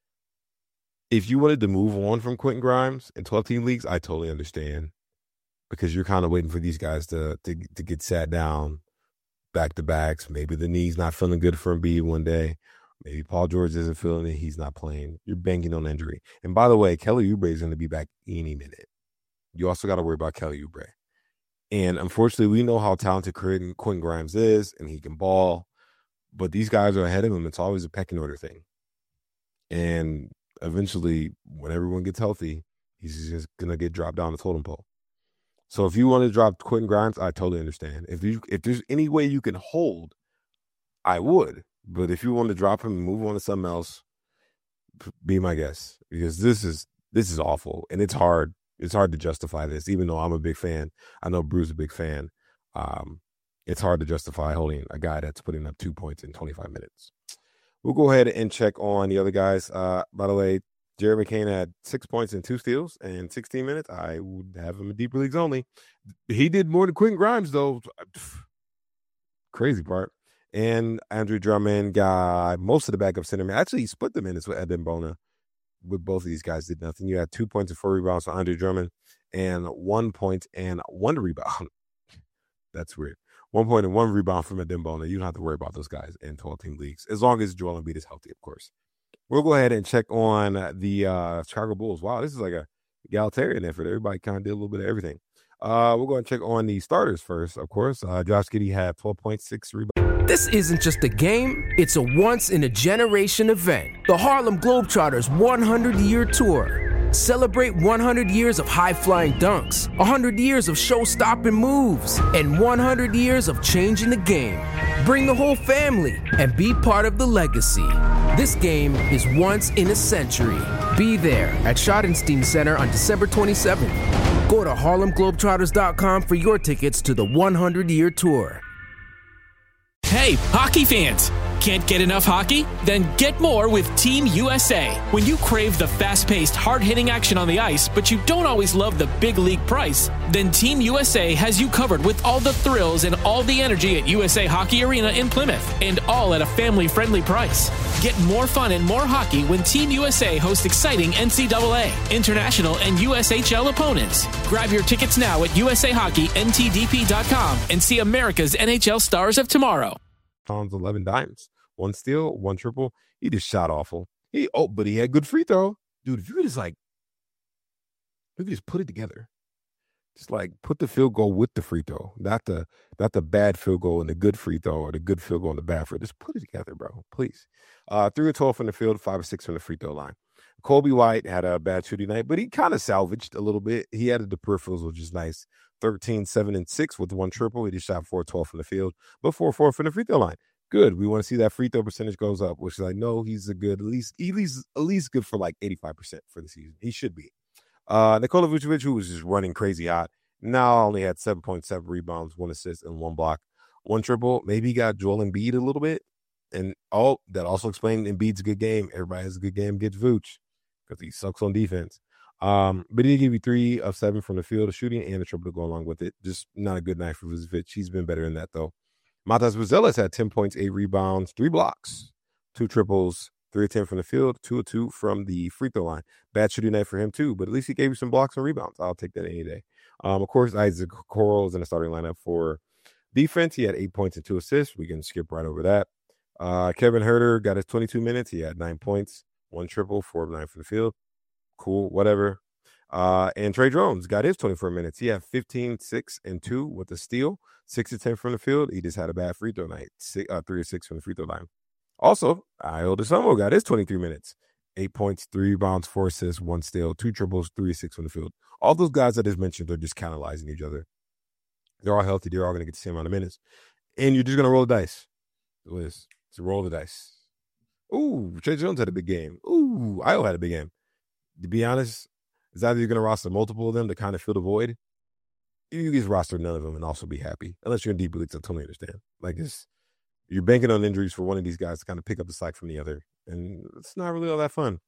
If you wanted to move on from Quentin Grimes in twelve-team leagues, I totally understand, because you're kind of waiting for these guys to, to, to get sat down back-to-backs. Maybe the knee's not feeling good for Embiid one day. Maybe Paul George isn't feeling it. He's not playing. You're banking on injury. And by the way, Kelly Oubre is going to be back any minute. You also got to worry about Kelly Oubre. And unfortunately, we know how talented Quentin Grimes is, and he can ball. But these guys are ahead of him. It's always a pecking order thing. And eventually, when everyone gets healthy, he's just going to get dropped down the totem pole. So if you want to drop Quentin Grimes, I totally understand. If you if there's any way you can hold, I would. But if you want to drop him and move on to something else, be my guest, because this is this is awful, and it's hard. It's hard to justify this, even though I'm a big fan. I know Brew's a big fan. Um, it's hard to justify holding a guy that's putting up two points in twenty-five minutes. We'll go ahead and check on the other guys. Uh, by the way, Jared McCain had six points and two steals in sixteen minutes. I would have him in deeper leagues only. He did more than Quentin Grimes, though. Crazy part. And Andre Drummond got most of the backup center. Actually, he split the minutes with Adembona. With both of these guys did nothing. You had two points and four rebounds for Andre Drummond and one point and one rebound. That's weird. One point and one rebound from Adembona. You don't have to worry about those guys in twelve-team leagues, as long as Joel Embiid is healthy, of course. We'll go ahead and check on the uh, Chicago Bulls. Wow, this is like a egalitarian effort. Everybody kind of did a little bit of everything. Uh, we'll go and check on the starters first, of course. Uh, Josh Giddey had twelve point six rebounds. This isn't just a game, it's a once-in-a-generation event. The Harlem Globetrotters one hundred year Tour. Celebrate one hundred years of high-flying dunks, one hundred years of show-stopping moves, and one hundred years of changing the game. Bring the whole family and be part of the legacy. This game is once in a century. Be there at Schottenstein Center on December twenty-seventh. Go to Harlem Globetrotters dot com for your tickets to the one hundred year Tour. Hey, hockey fans! Can't get enough hockey? Then get more with Team U S A. When you crave the fast-paced, hard-hitting action on the ice, but you don't always love the big league price, then Team U S A has you covered with all the thrills and all the energy at U S A Hockey Arena in Plymouth, and all at a family-friendly price. Get more fun and more hockey when Team U S A hosts exciting N C double A, international, and U S H L opponents. Grab your tickets now at U S A Hockey N T D P dot com and see America's N H L stars of tomorrow. eleven dimes, one steal, one triple. He just shot awful. He oh, but he had good free throw, dude. If you could just like, if you could just put it together, just like put the field goal with the free throw, not the not the bad field goal and the good free throw, or the good field goal and the bad free. Just put it together, bro, please. Uh, three or twelve from the field, five or six from the free throw line. Kobe White had a bad shooting night, but he kind of salvaged a little bit. He added the peripherals, which is nice. thirteen, seven, and six with one triple. He just shot four twelve from the field, but four four from the free throw line. Good. We want to see that free throw percentage goes up, which is like, no, he's a good, at least, at least, at least good for like eighty-five percent for the season. He should be. Uh, Nikola Vucevic, who was just running crazy hot, now only had seven point seven rebounds, one assist, and one block, one triple. Maybe he got Joel Embiid a little bit. And all that also explained Embiid's good game. Everybody has a good game, gets Vooch, because he sucks on defense. Um, but he did give you three of seven from the field of shooting and a triple to go along with it. Just not a good night for Vucevic. He's been better than that, though. Matas Buzelis had ten points, eight rebounds, three blocks, two triples, three of ten from the field, two of two from the free throw line. Bad shooting night for him, too, but at least he gave you some blocks and rebounds. I'll take that any day. Um, of course, Isaac Okoro is in the starting lineup for defense. He had eight points and two assists. We can skip right over that. Uh, Kevin Huerter got his twenty-two minutes. He had nine points, one triple, four of nine from the field. Cool, whatever. Uh, and Trey Jones got his twenty-four minutes. He had fifteen, six, and two with a steal, six to ten from the field. He just had a bad free throw night, six, uh, three or six from the free throw line. Also, Ayo Dosunmu got his twenty-three minutes, eight points, three rebounds, four assists, one steal, two triples, three six from the field. All those guys that I just mentioned, they're just catalyzing each other. They're all healthy. They're all going to get the same amount of minutes. And you're just going to roll the dice. It's to roll the dice. Ooh, Trey Jones had a big game. Ooh, Ayo had a big game. To be honest, it's either you're going to roster multiple of them to kind of fill the void. You can just roster none of them and also be happy. Unless you're in deep leagues, I totally understand. Like, it's, you're banking on injuries for one of these guys to kind of pick up the slack from the other. And it's not really all that fun.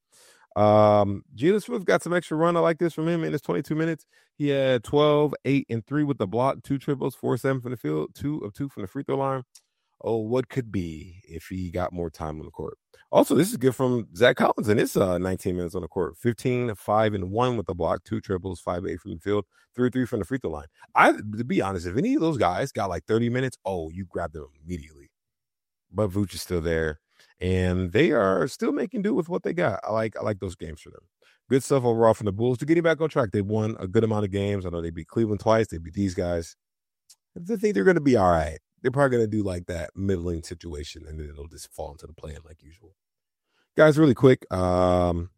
Um, Jalen Smith got some extra run. I like this from him in his twenty-two minutes. He had twelve, eight, and three with the block, two triples, four, seven from the field, two of two from the free throw line. Oh, what could be if he got more time on the court? Also, this is good from Zach Collins in his uh, nineteen minutes on the court. fifteen, five, and one with the block, two triples, five, eight from the field, three, three from the free throw line. I, to be honest, if any of those guys got like thirty minutes, oh, you grab them immediately. But Vooch is still there, and they are still making do with what they got. I like I like those games for them. Good stuff overall from the Bulls. To getting back on track, they won a good amount of games. I know they beat Cleveland twice. They beat these guys. I think they're going to be all right. They're probably going to do like that middling situation, and then it'll just fall into the plan like usual. Guys, really quick, um,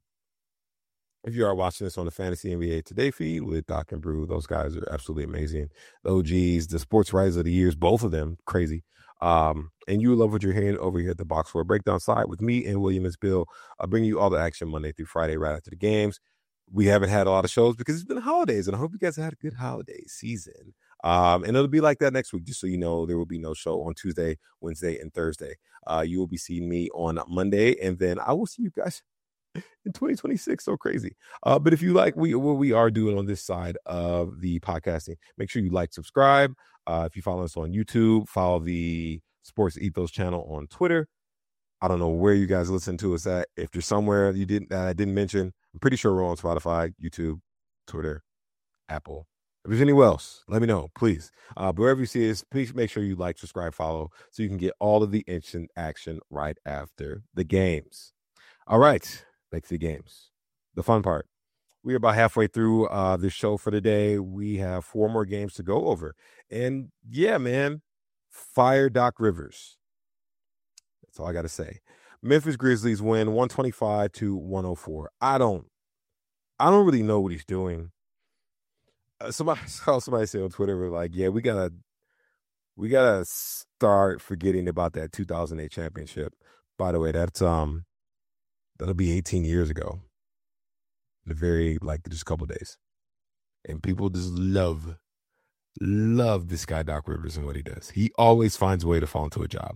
if you are watching this on the Fantasy N B A Today feed with Doc and Brew, those guys are absolutely amazing. The O Gs, the sports writers of the years, both of them, crazy. Um, and you love what you're hearing over here at the Box Score Breakdown side with me and William and Bill. I'll bring you all the action Monday through Friday right after the games. We haven't had a lot of shows because it's been holidays, and I hope you guys had a good holiday season. Um, and it'll be like that next week, just so you know, there will be no show on Tuesday, Wednesday, and Thursday. Uh, you will be seeing me on Monday, and then I will see you guys in twenty twenty-six. So crazy. Uh, but if you like we what we are doing on this side of the podcasting, make sure you like, subscribe. Uh, if you follow us on YouTube, follow the Sports Ethos channel on Twitter. I don't know where you guys listen to us at. If there's somewhere you didn't that I didn't mention, I'm pretty sure we're on Spotify, YouTube, Twitter, Apple. If there's anywhere else, let me know, please. Uh, but wherever you see us, please make sure you like, subscribe, follow, so you can get all of the instant action right after the games. All right, back to the games. The fun part. We're about halfway through uh, this show for the day. We have four more games to go over. And yeah, man, fire Doc Rivers. That's all I got to say. Memphis Grizzlies win one twenty-five to one oh four. I don't, I don't really know what he's doing. Uh, somebody saw somebody say on Twitter, we're like, yeah, we gotta, we gotta start forgetting about that two thousand eight championship. By the way, that's um, that'll be eighteen years ago. In a very like just a couple of days, and people just love, love this guy Doc Rivers and what he does. He always finds a way to fall into a job.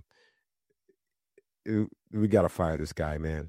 It, we gotta fire this guy, man.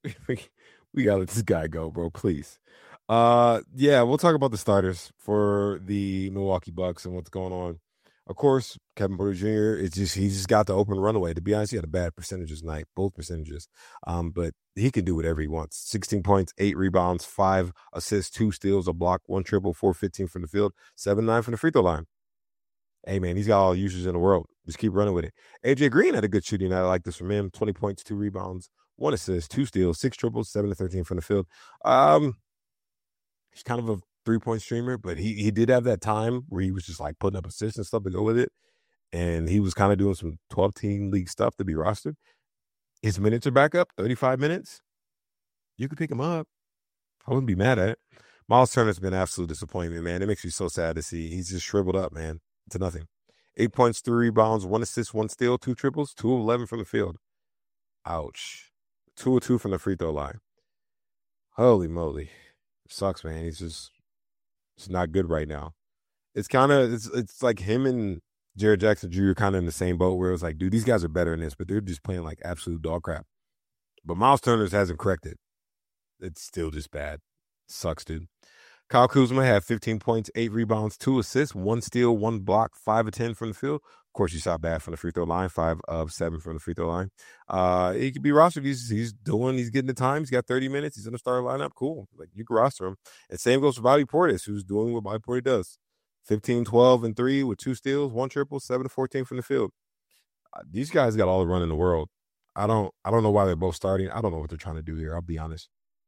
We gotta let this guy go, bro. Please. Uh, yeah, we'll talk about the starters for the Milwaukee Bucks and what's going on. Of course, Kevin Porter Junior It's just he just got the open runaway. To be honest, he had a bad percentages night, both percentages. Um, but he can do whatever he wants. sixteen points, eight rebounds, five assists, two steals, a block, one triple, four fifteen from the field, seven nine from the free throw line. Hey man, he's got all the users in the world. Just keep running with it. A J Green had a good shooting night. I like this from him. twenty points, two rebounds, one assist, two steals, six triples, seven to thirteen from the field. Um, he's kind of a three-point streamer, but he he did have that time where he was just like putting up assists and stuff to go with it. And he was kind of doing some twelve-team league stuff to be rostered. His minutes are back up, thirty-five minutes. You could pick him up. I wouldn't be mad at it. Miles Turner's been absolute disappointment, man. It makes me so sad to see. He's just shriveled up, man, to nothing. Eight points, three rebounds, one assist, one steal, two triples, two of eleven from the field. Ouch. Two of two from the free throw line. Holy moly. Sucks, man. He's just it's not good right now. It's kind of it's it's like him and Jared Jackson Junior kind of in the same boat where it was like, dude, these guys are better than this, but they're just playing like absolute dog crap. But Miles Turner hasn't corrected. It's still just bad. Sucks, dude. Kyle Kuzma had fifteen points, eight rebounds, two assists, one steal, one block, five of ten from the field. Of course, you saw bad from the free throw line, five of seven from the free throw line. Uh, he could be rostered. He's he's doing, he's getting the time. He's got thirty minutes. He's in the starting lineup. Cool. Like you can roster him. And same goes for Bobby Portis, who's doing what Bobby Portis does. fifteen, twelve, and three with two steals, one triple, seven to fourteen from the field. Uh, these guys got all the run in the world. I don't I don't know why they're both starting. I don't know what they're trying to do here. I'll be honest.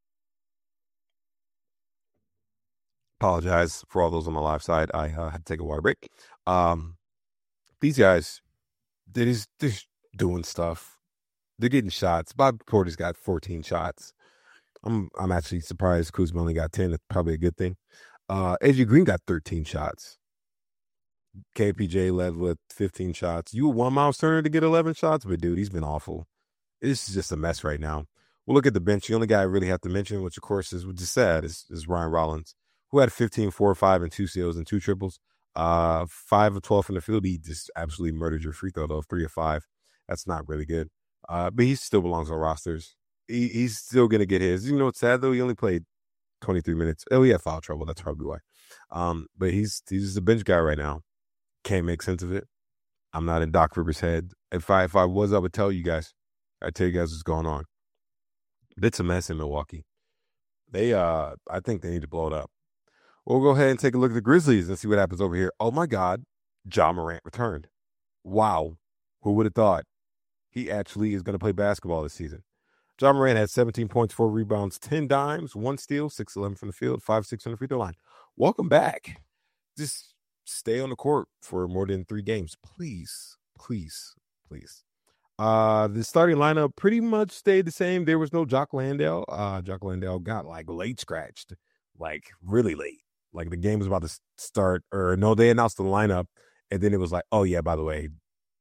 Apologize for all those on the live side. I uh, had to take a water break. Um, these guys, they're just, they're just doing stuff. They're getting shots. Bob Porter's got fourteen shots. I'm I'm actually surprised Kuzma only got ten. That's probably a good thing. Uh, A J Green got thirteen shots. K P J led with fifteen shots. You want Miles Turner to get eleven shots, but dude, he's been awful. This is just a mess right now. We'll look at the bench. The only guy I really have to mention, which of course is which is sad, is, is Ryan Rollins, who had fifteen, four, five, and two steals and two triples. Uh, five of twelve from the field. He just absolutely murdered your free throw, though. Three of five. That's not really good. Uh, but he still belongs on rosters. He, he's still going to get his. You know what's sad, though? He only played twenty-three minutes. Oh, he had foul trouble. That's probably why. Um, but he's he's just a bench guy right now. Can't make sense of it. I'm not in Doc Rivers' head. If I if I was, I would tell you guys. I'd tell you guys what's going on. But it's a mess in Milwaukee. They, uh, I think they need to blow it up. We'll go ahead and take a look at the Grizzlies and see what happens over here. Oh, my God. Ja Morant returned. Wow. Who would have thought? He actually is going to play basketball this season. Ja Morant had seventeen points, four rebounds, ten dimes, one steal, six eleven from the field, five six on the free throw line. Welcome back. Just stay on the court for more than three games. Please, please, please. Uh, the starting lineup pretty much stayed the same. There was no Jock Landale. Uh, Jock Landale got like late scratched, like really late. Like the game was about to start, or no, they announced the lineup, and then it was like, oh yeah, by the way,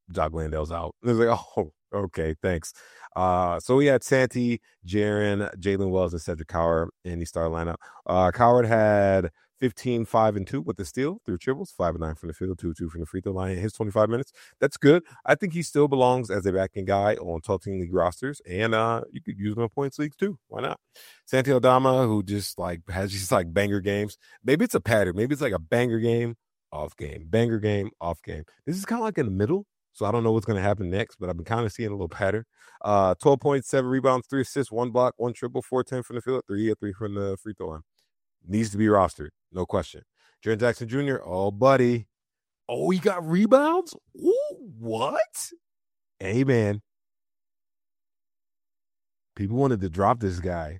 Jock Landale's out. It was like, oh, okay, thanks. Uh, so we had Santi, Jaren, Jalen Wells, and Cedric Coward in the starting lineup. Uh, Coward had fifteen, five, and two with the steal, through triples, five and nine from the field, two, two from the free throw line in his twenty-five minutes. That's good. I think he still belongs as a backing guy on twelve-team league rosters, and uh, you could use him in points leagues too. Why not? Santi Aldama, who just like has just like banger games. Maybe it's a pattern. Maybe it's like a banger game, off game, banger game, off game. This is kind of like in the middle. So I don't know what's going to happen next, but I've been kind of seeing a little pattern. Uh, twelve points, seven rebounds, three assists, one block, one triple, four ten from the field, three or three from the free throw line. Needs to be rostered, no question. Jaren Jackson Junior, oh, buddy. Oh, he got rebounds? Ooh, what? Hey, man. People wanted to drop this guy.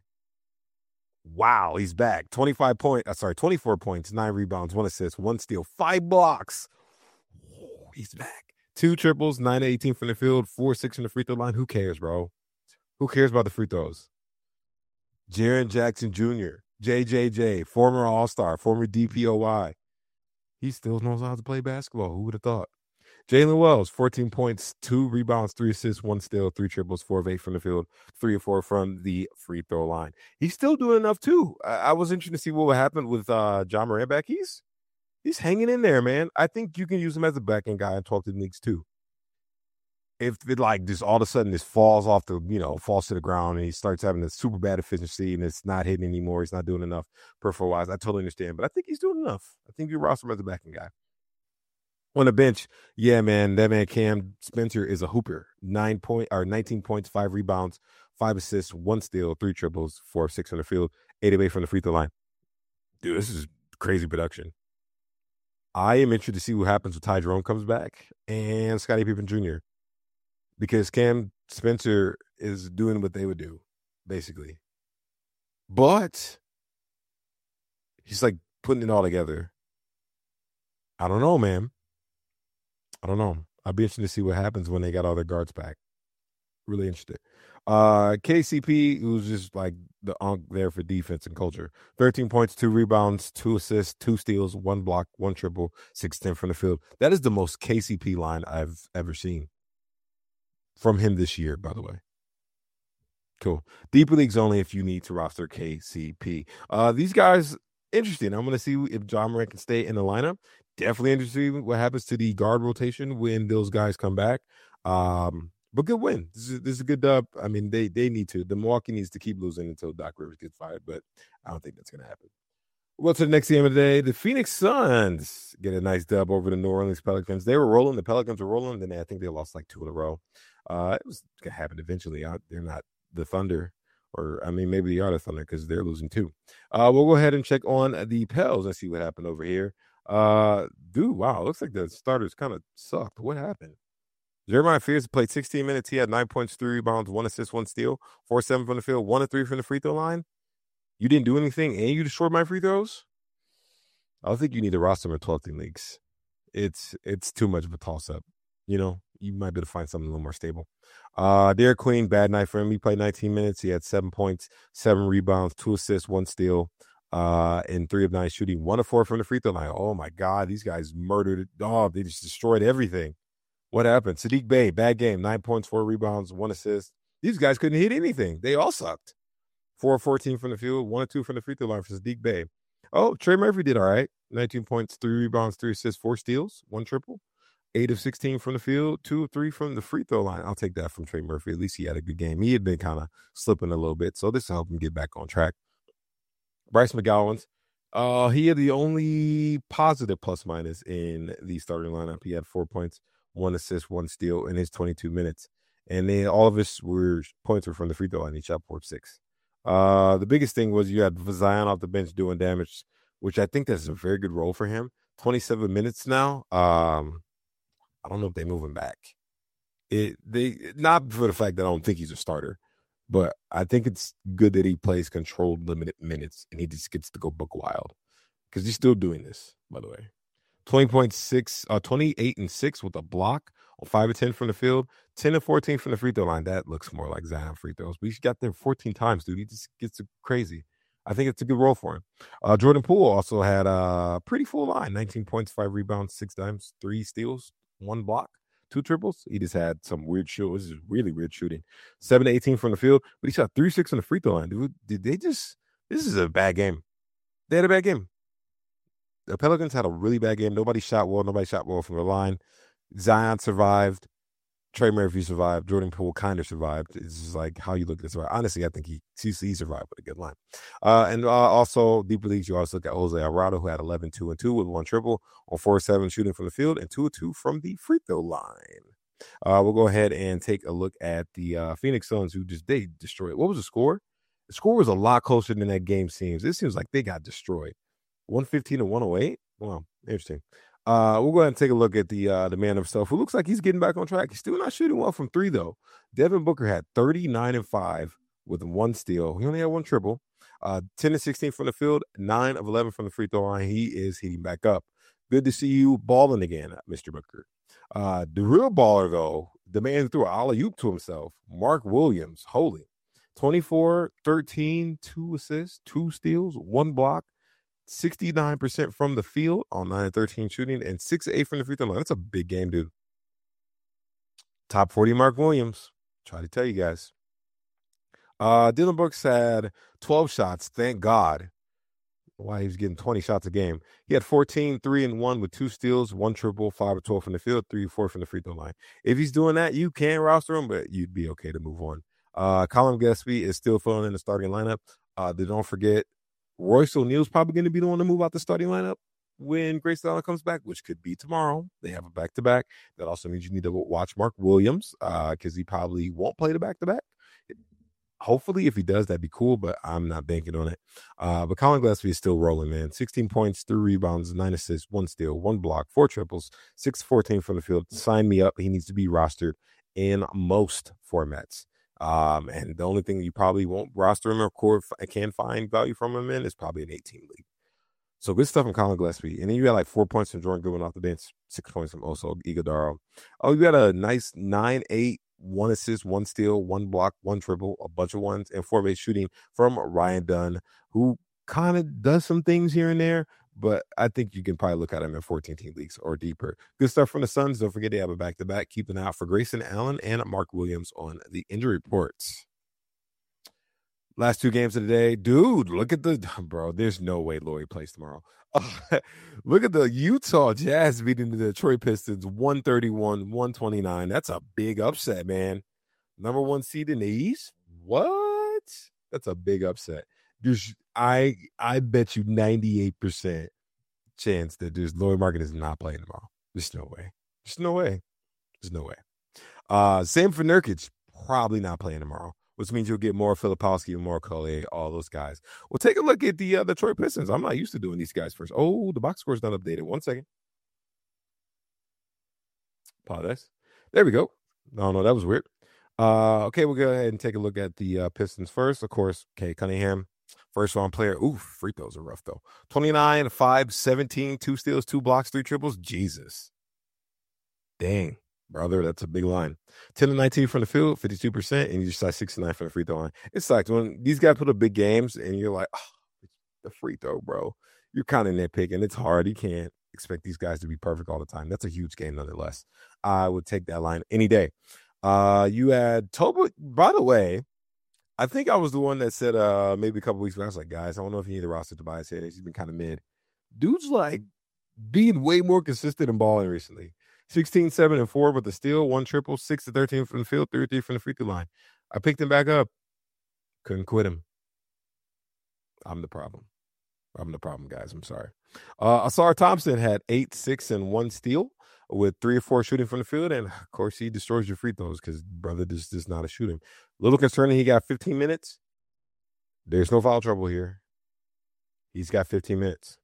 Wow, he's back. twenty-five points. Uh, sorry, twenty-four points, nine rebounds, one assist, one steal, five blocks. Ooh, he's back. Two triples, nine to eighteen from the field, four six from the free throw line. Who cares, bro? Who cares about the free throws? Jaren Jackson Junior, J J J, former All-Star, former D P O Y. He still knows how to play basketball. Who would have thought? Jalen Wells, fourteen points, two rebounds, three assists, one steal, three triples, four of eight from the field, three or four from the free throw line. He's still doing enough, too. I, I was interested to see what would happen with uh, John Moran back. He's He's hanging in there, man. I think you can use him as a backing guy and talk to the Knicks too. If it like just all of a sudden this falls off the, you know, falls to the ground and he starts having a super bad efficiency and it's not hitting anymore, he's not doing enough peripheral wise. I totally understand, but I think he's doing enough. I think you roster him as a backing guy. On the bench, yeah, man, that man Cam Spencer is a hooper. Nine point or nineteen points, five rebounds, five assists, one steal, three triples, four of six on the field, eight of eight from the free throw line. Dude, this is crazy production. I am interested to see what happens when Ty Jerome comes back and Scottie Pippen Junior because Cam Spencer is doing what they would do, basically. But he's like putting it all together. I don't know, man. I don't know. I'll be interested to see what happens when they got all their guards back. Really interested. Uh, K C P, who's just like the unk there for defense and culture. thirteen points, two rebounds, two assists, two steals, one block, one triple, six ten from the field. That is the most K C P line I've ever seen from him this year, by the way. Cool. Deeper leagues only if you need to roster K C P. Uh, these guys, interesting. I'm going to see if John Moran can stay in the lineup. Definitely interesting what happens to the guard rotation when those guys come back. Um, But good win. This is, this is a good dub. I mean, they they need to. The Milwaukee needs to keep losing until Doc Rivers gets fired, but I don't think that's going to happen. Well, to the next game of the day, the Phoenix Suns get a nice dub over the New Orleans Pelicans. They were rolling. The Pelicans were rolling. Then I think they lost like two in a row. Uh, it was going to happen eventually. They're not the Thunder, or I mean, maybe they are the Thunder because they're losing too. Uh, we'll go ahead and check on the Pels and see what happened over here. Uh, dude, wow, looks like the starters kind of sucked. What happened? Jeremiah Fears played sixteen minutes. He had nine points, three rebounds, one assist, one steal, four seven from the field, one and three from the free throw line. You didn't do anything, and you destroyed my free throws? I don't think you need to roster him in twelve-team leagues. It's it's too much of a toss-up. You know, you might be able to find something a little more stable. Uh, Derek Queen, bad night for him. He played nineteen minutes. He had seven points, seven rebounds, two assists, one steal, uh, and three of nine shooting, one of four from the free throw line. Oh, my God. These guys murdered. Oh, they just destroyed everything. What happened? Sadiq Bey, bad game. Nine points, four rebounds, one assist. These guys couldn't hit anything. They all sucked. four of fourteen from the field, one or two from the free throw line for Sadiq Bey. Oh, Trey Murphy did all right. nineteen points, three rebounds, three assists, four steals, one triple. eight of sixteen from the field, two of three from the free throw line. I'll take that from Trey Murphy. At least he had a good game. He had been kind of slipping a little bit, so this will help him get back on track. Bryce McGowan's, uh, he had the only positive plus minus in the starting lineup. He had four points, one assist, one steal in his twenty-two minutes. And then all of his were points were from the free throw line. He shot four of six. Uh, the biggest thing was you had Zion off the bench doing damage, which I think that's a very good role for him. twenty-seven minutes now. Um, I don't know if they move him back. It they not for the fact that I don't think he's a starter, but I think it's good that he plays controlled limited minutes and he just gets to go buck wild because he's still doing this, by the way. twenty point six, uh, twenty-eight and six with a block on five of ten from the field, ten and fourteen from the free throw line. That looks more like Zion free throws, but he's got there fourteen times, dude. He just gets crazy. I think it's a good role for him. Uh, Jordan Poole also had a pretty full line, nineteen points, five rebounds, six dimes, three steals, one block, two triples. He just had some weird shoot. This is really weird shooting. seven to eighteen from the field, but he shot three six on the free throw line. Dude, did they just – this is a bad game. They had a bad game. The Pelicans had a really bad game. Nobody shot well. Nobody shot well from the line. Zion survived. Trey Murphy survived. Jordan Poole kind of survived. It's just like how you look at this. Honestly, I think he he survived with a good line. Uh, and uh, also, deeper leagues, you also look at Jose Alvarado, who had eleven, two, and two with one triple on four seven shooting from the field and two two from the free throw line. Uh, we'll go ahead and take a look at the uh, Phoenix Suns, who just they destroyed. What was the score? The score was a lot closer than that game seems. It seems like they got destroyed. one fifteen to one oh eight. Wow, interesting. Uh, we'll go ahead and take a look at the uh, the man himself, who looks like he's getting back on track. He's still not shooting well from three, though. Devin Booker had thirty-nine and five with one steal. He only had one triple. Uh, ten and sixteen from the field, nine of eleven from the free throw line. He is heating back up. Good to see you balling again, Mister Booker. Uh, the real baller, though, the man threw an alley-oop to himself, Mark Williams. Holy. twenty-four, thirteen, two assists, two steals, one block. sixty-nine percent from the field on nine and thirteen shooting and six to eight from the free throw line. That's a big game, dude. Top forty Mark Williams. Try to tell you guys. Uh, Dylan Brooks had twelve shots. Thank God. Why he was getting twenty shots a game. He had fourteen, three, and one with two steals, one triple, five or twelve from the field, three, four from the free throw line. If he's doing that, you can roster him, but you'd be okay to move on. Uh, Colin Gillespie is still filling in the starting lineup. Uh, don't forget, Royce O'Neal's probably going to be the one to move out the starting lineup when Grayson Allen comes back, which could be tomorrow. They have a back-to-back. That also means you need to watch Mark Williams because uh, he probably won't play the back-to-back. Hopefully, if he does, that'd be cool, but I'm not banking on it. Uh, but Colin Gillespie is still rolling, man. sixteen points, three rebounds, nine assists, one steal, one block, four triples, six fourteen from the field. Sign me up. He needs to be rostered in most formats. Um, and the only thing you probably won't roster him or core can find value from him in is probably an eighteen league. So good stuff from Colin Gillespie. And then you got like four points from Jordan Goodwin off the bench, six points from Oso Ighodaro. Oh, you got a nice nine eight, one assist, one steal, one block, one triple, a bunch of ones, and four base shooting from Ryan Dunn, who kind of does some things here and there, but I think you can probably look at him in fourteen-team leagues or deeper. Good stuff from the Suns. Don't forget they have a back-to-back. Keep an eye out for Grayson Allen and Mark Williams on the injury reports. Last two games of the day. Dude, look at the – bro, there's no way Laurie plays tomorrow. Uh, look at the Utah Jazz beating the Detroit Pistons one thirty-one, one twenty-nine. That's a big upset, man. Number one seed in the East? What? That's a big upset. There's I I bet you ninety-eight percent chance that there's Lauri Markkanen is not playing tomorrow. There's no way. There's no way. There's no way. Uh, same for Nurkic, probably not playing tomorrow, which means you'll get more Filipowski, more Collier, all those guys. Well, take a look at the uh, Detroit Pistons. I'm not used to doing these guys first. Oh, the box score is not updated. One second. Apologize. There we go. No, no, that was weird. Uh, okay, we'll go ahead and take a look at the uh, Pistons first. Of course, Cade Cunningham. First round player. Ooh, free throws are rough, though. twenty-nine, five, seventeen, two steals, two blocks, three triples. Jesus. Dang, brother, that's a big line. ten and nineteen from the field, fifty-two percent, and you just shot sixty-nine from the free throw line. It sucks when these guys put up big games and you're like, oh, the free throw, bro. You're kind of nitpicking. It's hard. You can't expect these guys to be perfect all the time. That's a huge game, nonetheless. I would take that line any day. Uh, you had Toba, by the way, I think I was the one that said uh, maybe a couple weeks ago, I was like, guys, I don't know if you need to roster Tobias Harris. He's been kind of mid. Dude's like being way more consistent in balling recently. sixteen, seven, and four with a steal, one triple, six to thirteen from the field, three three from the free throw line. I picked him back up. Couldn't quit him. I'm the problem. I'm the problem, guys. I'm sorry. Uh, Asar Thompson had eight, six, and one steal with three or four shooting from the field. And, of course, he destroys your free throws because, brother, this is not a shooting. A little concerning, he got fifteen minutes. There's no foul trouble here. He's got fifteen minutes.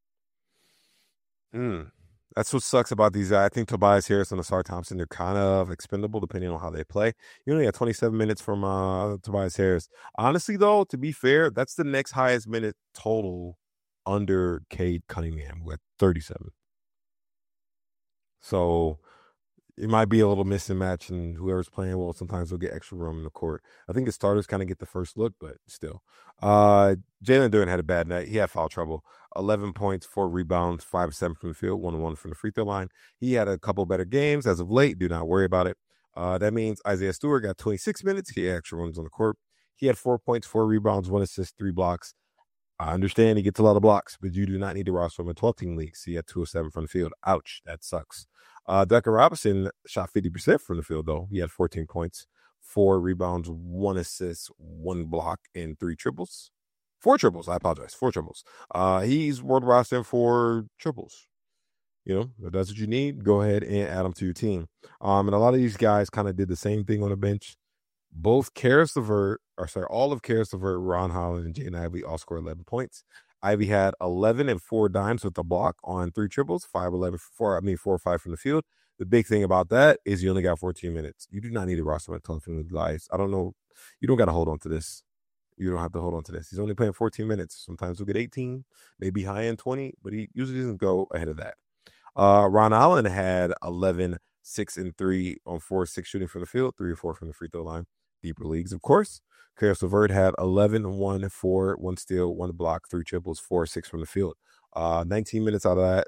Hmm. That's what sucks about these guys. I think Tobias Harris and Asar Thompson, they're kind of expendable depending on how they play. You only got twenty-seven minutes from uh, Tobias Harris. Honestly, though, to be fair, that's the next highest minute total under Cade Cunningham with thirty-seven. So it might be a little missing match, and whoever's playing well sometimes will get extra room in the court. I think the starters kind of get the first look, but still. Uh, Jalen Duren had a bad night. He had foul trouble. eleven points, four rebounds, five of seven from the field, one of one from the free throw line. He had a couple better games as of late. Do not worry about it. Uh, that means Isaiah Stewart got twenty-six minutes. He had extra runs on the court. He had four points, four rebounds, one assist, three blocks. I understand he gets a lot of blocks, but you do not need to roster him in twelve-team leagues. He had two of seven from the field. Ouch, that sucks. Uh, Duncan Robinson shot fifty percent from the field, though. He had fourteen points, four rebounds, one assist, one block, and three triples. Four triples, I apologize. Four triples. Uh, he's world roster for triples. You know, if that's what you need, go ahead and add them to your team. Um, and a lot of these guys kind of did the same thing on the bench. Both Karis LeVert, or sorry, all of Karis LeVert, Ron Holland, and Jaden Ivey all scored eleven points. Ivey had eleven and four dimes with the block on three triples, five, eleven, four, I mean, four or five from the field. The big thing about that is you only got fourteen minutes. You do not need to roster him at twelve lives. I don't know. You don't got to hold on to this. You don't have to hold on to this. He's only playing fourteen minutes. Sometimes he'll get eighteen, maybe high end twenty, but he usually doesn't go ahead of that. Uh, Ron Allen had eleven, six, and three on four, six shooting from the field, three or four from the free throw line. Deeper leagues, of course. Karis LeVert had eleven, one, four, one steal, one block, three triples, four, six from the field. Uh, nineteen minutes out of that.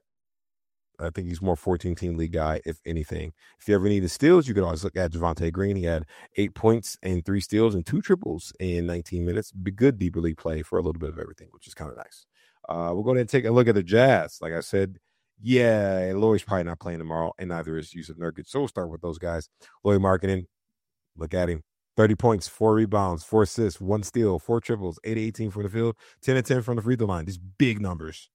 I think he's more fourteen-team league guy, if anything. If you ever need the steals, you could always look at Javonte Green. He had eight points and three steals and two triples in nineteen minutes. Be good deeper league play for a little bit of everything, which is kind of nice. Uh, we'll go ahead and take a look at the Jazz. Like I said, yeah, Lauri's probably not playing tomorrow, and neither is Jusuf Nurkic. So we'll start with those guys. Lauri Markkanen, look at him. thirty points, four rebounds, four assists, one steal, four triples, eight eighteen from the field, ten and ten from the free throw line. These big numbers.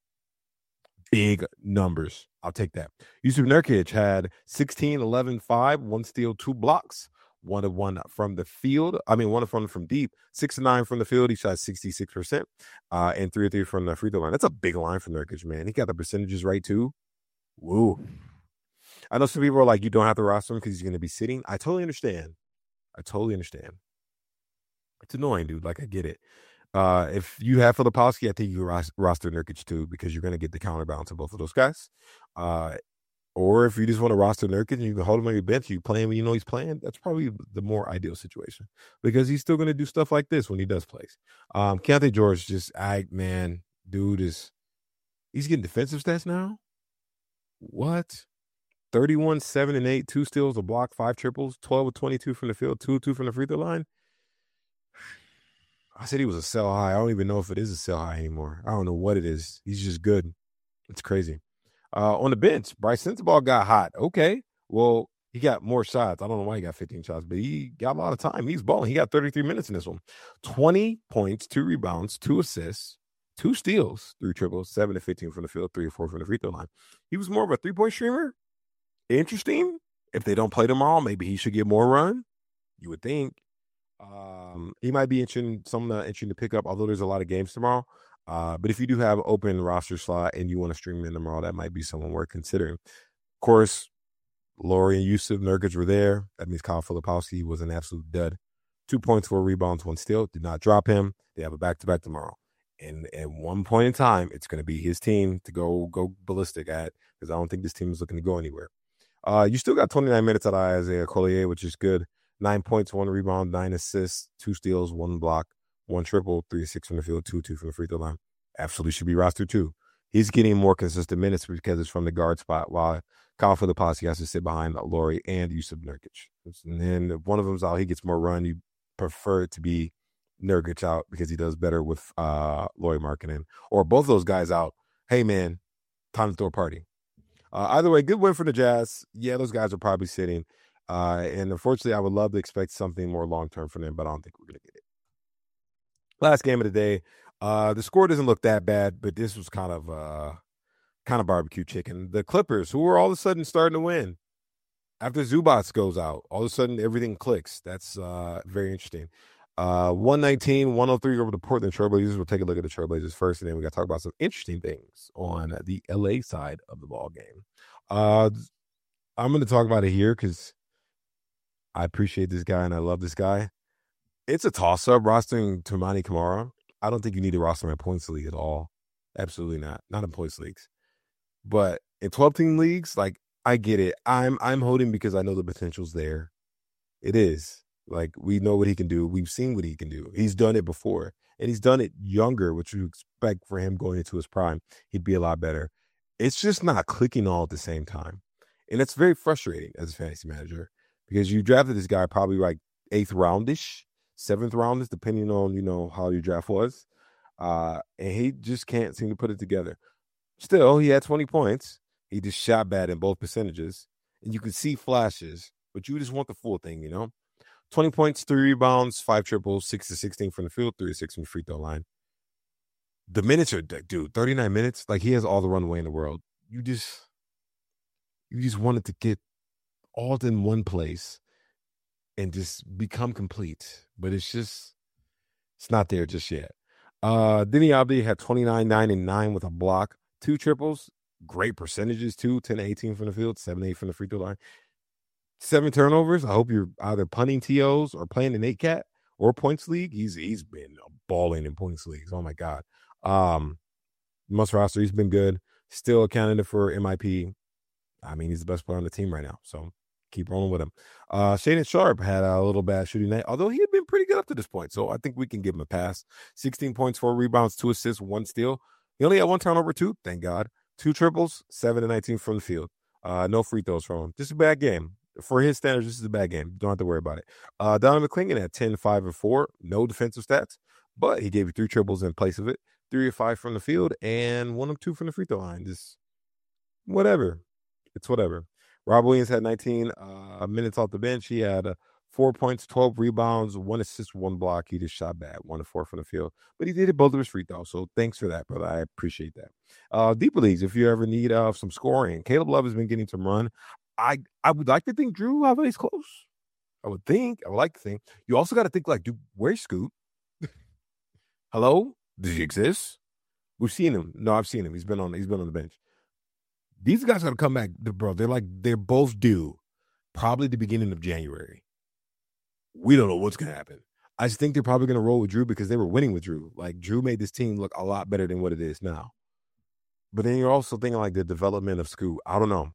Big numbers. I'll take that. Jusuf Nurkic had sixteen, eleven, five, one steal, two blocks, one of one from the field. I mean, one of one from deep, six to nine from the field. He shot sixty-six percent, uh, and three or three from the free throw line. That's a big line for Nurkic, man. He got the percentages right, too. Woo. I know some people are like, you don't have to roster him because he's going to be sitting. I totally understand. I totally understand. It's annoying, dude. Like, I get it. Uh, if you have Filipowski, I think you ros- roster Nurkic too, because you're going to get the counterbalance of both of those guys. Uh, or if you just want to roster Nurkic and you can hold him on your bench, you play him when you know he's playing, that's probably the more ideal situation because he's still going to do stuff like this when he does plays. Um, Keyonte George, just, I, man, dude is, he's getting defensive stats now? What? thirty-one, seven, and eight, two steals, a block, five triples, twelve of twenty-two from the field, two two from the free throw line. I said he was a sell high. I don't even know if it is a sell high anymore. I don't know what it is. He's just good. It's crazy. Uh, on the bench, Bryce Sensabaugh got hot. Okay. Well, he got more shots. I don't know why he got fifteen shots, but he got a lot of time. He's balling. He got thirty-three minutes in this one. twenty points, two rebounds, two assists, two steals, three triples, seven to fifteen from the field, three or four from the free throw line. He was more of a three-point streamer. Interesting. If they don't play tomorrow, maybe he should get more run. You would think. Um, he might be interesting, something uh, interesting to pick up, although there's a lot of games tomorrow. Uh, but if you do have an open roster slot and you want to stream in tomorrow, that might be someone worth considering. Of course, Lauri and Jusuf Nurkic were there. That means Kyle Filipowski was an absolute dud. Two points, four rebounds, one steal. Did not drop him. They have a back-to-back tomorrow. And at one point in time, it's going to be his team to go go ballistic at because I don't think this team is looking to go anywhere. Uh, you still got twenty-nine minutes out of Isaiah Collier, which is good. Nine points, one rebound, nine assists, two steals, one block, one triple, three six from the field, two two from the free throw line. Absolutely should be rostered too. He's getting more consistent minutes because it's from the guard spot, while Kyle Filipowski has to sit behind Lauri and Jusuf Nurkic. And then if one of them's out, he gets more run. You prefer it to be Nurkic out because he does better with uh, Lauri Markkanen. Or both those guys out. Hey, man, time to throw a party. Uh, either way, good win for the Jazz. Yeah, those guys are probably sitting. Uh, and unfortunately, I would love to expect something more long-term from them, but I don't think we're going to get it. Last game of the day. Uh, the score doesn't look that bad, but this was kind of uh, kind of barbecue chicken. The Clippers, who are all of a sudden starting to win. After Zubac goes out, all of a sudden everything clicks. That's uh, very interesting. Uh, one nineteen, one oh three over the Portland Trailblazers. We'll take a look at the Trailblazers first, and then we got to talk about some interesting things on the L A side of the ball game. Uh, I'm going to talk about it here because I appreciate this guy and I love this guy. It's a toss-up rostering Toumani Camara. I don't think you need to roster him in points league at all. Absolutely not. Not in points leagues. But in twelve-team leagues, like I get it. I'm I'm holding because I know the potential's there. It is. Like, we know what he can do. We've seen what he can do. He's done it before. And he's done it younger, which you expect for him going into his prime. He'd be a lot better. It's just not clicking all at the same time. And it's very frustrating as a fantasy manager because you drafted this guy probably like eighth roundish, seventh roundish, depending on, you know, how your draft was. Uh, and he just can't seem to put it together. Still, he had twenty points. He just shot bad in both percentages. And you can see flashes, but you just want the full thing, you know? twenty points, three rebounds, five triples, six to sixteen from the field, three to six from the free throw line. The minutes are, dude, thirty-nine minutes. Like, he has all the runway in the world. You just, you just wanted to get all in one place and just become complete. But it's just, it's not there just yet. Uh, Deni Avdija had twenty-nine, nine, and nine with a block. Two triples. Great percentages, too. ten to eighteen from the field, seven to eight from the free throw line. Seven turnovers. I hope you're either punting T Os or playing an eight cat or points league. He's he's been balling in points leagues. Oh my God. Um, must roster. He's been good. Still a candidate for M I P. I mean, he's the best player on the team right now. So keep rolling with him. Uh, Shaedon Sharpe had a little bad shooting night, although he had been pretty good up to this point. So I think we can give him a pass. sixteen points, four rebounds, two assists, one steal. He only had one turnover, two. Thank God. Two triples, seven to nineteen from the field. Uh, no free throws from him. Just a bad game. For his standards, this is a bad game. Don't have to worry about it. Uh, Donovan McClingan had ten, five, and four. No defensive stats, but he gave you three triples in place of it. Three or five from the field and one of two from the free throw line. Just whatever. It's whatever. Rob Williams had nineteen uh, minutes off the bench. He had uh, four points, twelve rebounds, one assist, one block. He just shot bad, one to four from the field. But he did it both of his free throws. So thanks for that, brother. I appreciate that. Uh, deeper leagues, if you ever need uh, some scoring, Caleb Love has been getting some run. I, I would like to think Drew Holiday's close. I would think. I would like to think. You also got to think like, dude, where's Scoot? Hello? Does he exist? We've seen him. No, I've seen him. He's been on. He's been on the bench. These guys got to come back, bro. They're like they're both due, probably the beginning of January. We don't know what's gonna happen. I just think they're probably gonna roll with Drew because they were winning with Drew. Like Drew made this team look a lot better than what it is now. But then you're also thinking like the development of Scoot. I don't know.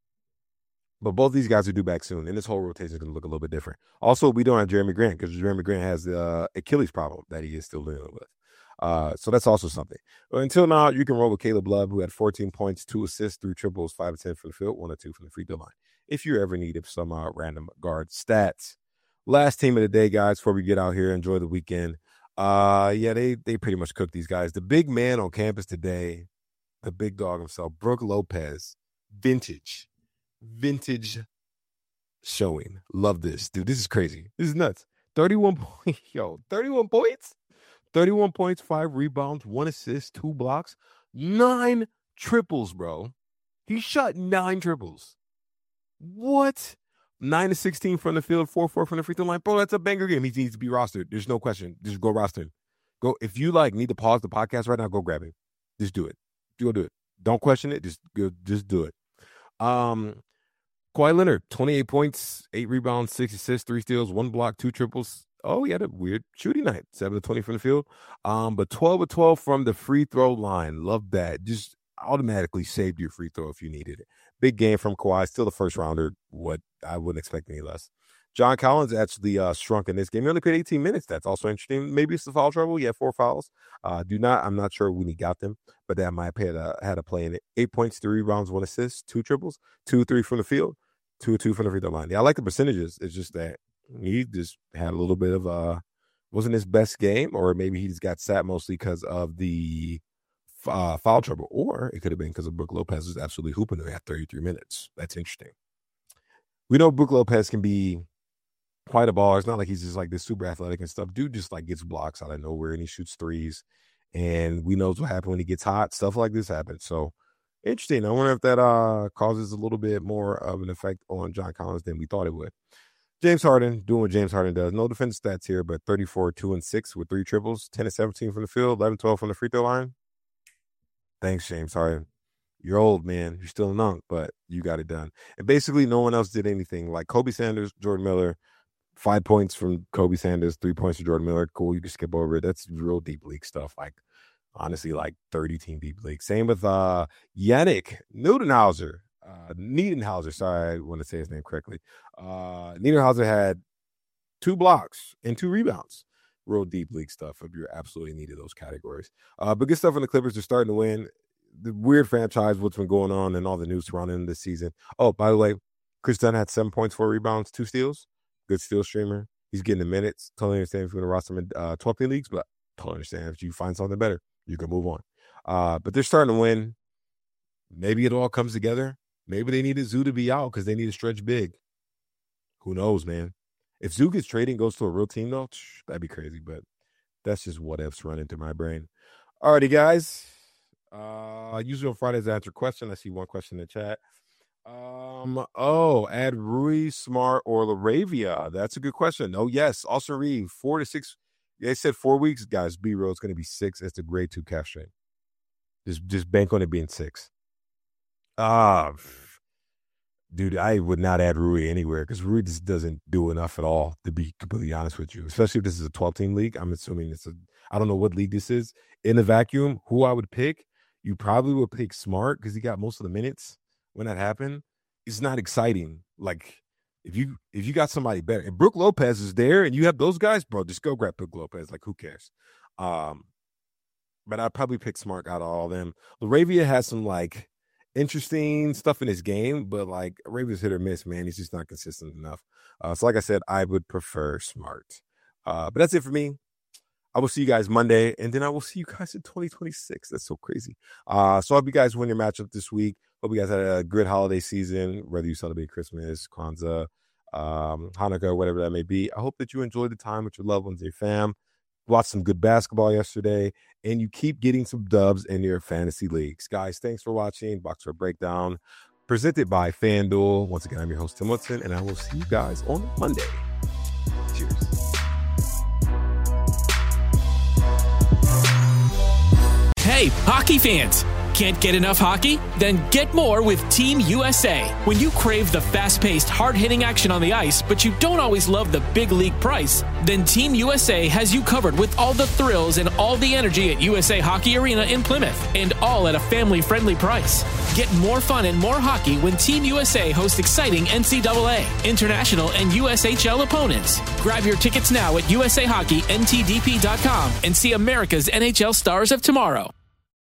But both these guys are due back soon, and this whole rotation is going to look a little bit different. Also, we don't have Jeremy Grant because Jeremy Grant has the uh, Achilles problem that he is still dealing with. Uh, so that's also something. But until now, you can roll with Caleb Love, who had fourteen points, two assists, three triples, five to ten from the field, one or two from the free throw line. If you ever need some uh, random guard stats. Last team of the day, guys, before we get out here, enjoy the weekend. Uh, yeah, they they pretty much cooked these guys. The big man on campus today, the big dog himself, Brook Lopez, vintage. Vintage showing. Love this, dude. This is crazy. This is nuts. thirty-one points. Yo, thirty-one points. thirty-one points, five rebounds, one assist, two blocks, nine triples, bro. He shot nine triples. What? nine to sixteen from the field, four four from the free throw line. Bro, that's a banger game. He needs to be rostered. There's no question. Just go roster him. Go. If you like need to pause the podcast right now, go grab him. Just do it. Go do it. Don't question it. Just go, just do it. Um, Kawhi Leonard, twenty-eight points, eight rebounds, six assists, three steals, one block, two triples. Oh, he had a weird shooting night. seven to twenty from the field. Um, but twelve to twelve from the free throw line. Love that. Just automatically saved your free throw if you needed it. Big game from Kawhi. Still the first rounder. What I wouldn't expect any less. John Collins actually uh, shrunk in this game. He only played eighteen minutes. That's also interesting. Maybe it's the foul trouble. He had four fouls. Uh, do not. I'm not sure when he got them, but that might have had a, had a play in it. Eight points, three rebounds, one assist, two triples, two three from the field, two two from the free throw line. Yeah, I like the percentages. It's just that he just had a little bit of uh wasn't his best game, or maybe he just got sat mostly because of the uh, foul trouble, or it could have been because of Brook Lopez was absolutely hooping him at thirty-three minutes. That's interesting. We know Brook Lopez can be quite a baller. It's not like he's just like this super athletic and stuff. Dude just like gets blocks out of nowhere and he shoots threes. And we knows what happens when he gets hot. Stuff like this happens. So interesting. I wonder if that uh causes a little bit more of an effect on John Collins than we thought it would. James Harden doing what James Harden does. No defense stats here, but thirty-four, two, and six with three triples, ten to seventeen from the field, eleven, twelve from the free throw line. Thanks, James Harden. You're old, man. You're still a nunk, but you got it done. And basically, no one else did anything. Like Kobe Sanders, Jordan Miller, five points from Kobe Sanders, three points from Jordan Miller. Cool, you can skip over it. That's real deep league stuff. Like, honestly, like thirty-team deep league. Same with uh, Yannick Nudenhauser. Uh, Niederhauser. Sorry, I want to say his name correctly. Uh, Niederhauser had two blocks and two rebounds. Real deep league stuff if you're absolutely needed those categories. Uh, but good stuff in the Clippers. They're starting to win. The weird franchise, what's been going on, and all the news surrounding them this season. Oh, by the way, Chris Dunn had seven points, four rebounds, two steals. Good steal streamer. He's getting the minutes. Totally understand if you're going to roster him in uh, twelve team leagues, but totally understand if you find something better, you can move on. Uh, but they're starting to win. Maybe it all comes together. Maybe they needed Zoo to be out because they need to stretch big. Who knows, man? If Zoo gets traded and goes to a real team, though, that'd be crazy. But that's just what ifs run into my brain. Alrighty, guys. Uh, usually on Fridays, I answer question. I see one question in the chat. Um, oh, add Rui, Smart, or LaRavia. That's a good question. Oh, yes. Austin Reed, four to six. They said four weeks, guys. B-roll is going to be six. It's the grade two cash trade. Just, just bank on it being six. Ah, uh, dude, I would not add Rui anywhere because Rui just doesn't do enough at all, to be completely honest with you, especially if this is a twelve-team league. I'm assuming it's a – I don't know what league this is. In a vacuum, who I would pick, you probably would pick Smart because he got most of the minutes when that happened. It's not exciting. Like, if you if you got somebody better. And Brook Lopez is there and you have those guys, bro, just go grab Brook Lopez. Like, who cares? Um, but I'd probably pick Smart out of all of them. LaRavia has some, like – interesting stuff in his game, but like Ravens hit or miss, man. He's just not consistent enough. Uh, so like I said, I would prefer Smart. Uh, but that's it for me. I will see you guys Monday, and then I will see you guys in twenty twenty-six. That's so crazy. Uh, so I hope you guys win your matchup this week. Hope you guys had a good holiday season, whether you celebrate Christmas, Kwanzaa, um, Hanukkah, whatever that may be. I hope that you enjoyed the time with your loved ones and your fam. Watched some good basketball yesterday, and you keep getting some dubs in your fantasy leagues. Guys, thanks for watching Box Score Breakdown, presented by FanDuel. Once again, I'm your host, Tim Woodson, and I will see you guys on Monday. Cheers. Hey, hockey fans! Can't get enough hockey? Then get more with Team U S A. When you crave the fast-paced, hard-hitting action on the ice, but you don't always love the big league price, then Team U S A has you covered with all the thrills and all the energy at U S A Hockey Arena in Plymouth, and all at a family-friendly price. Get more fun and more hockey when Team U S A hosts exciting N C double A, international, and U S H L opponents. Grab your tickets now at U S A Hockey N T D P dot com and see America's N H L stars of tomorrow.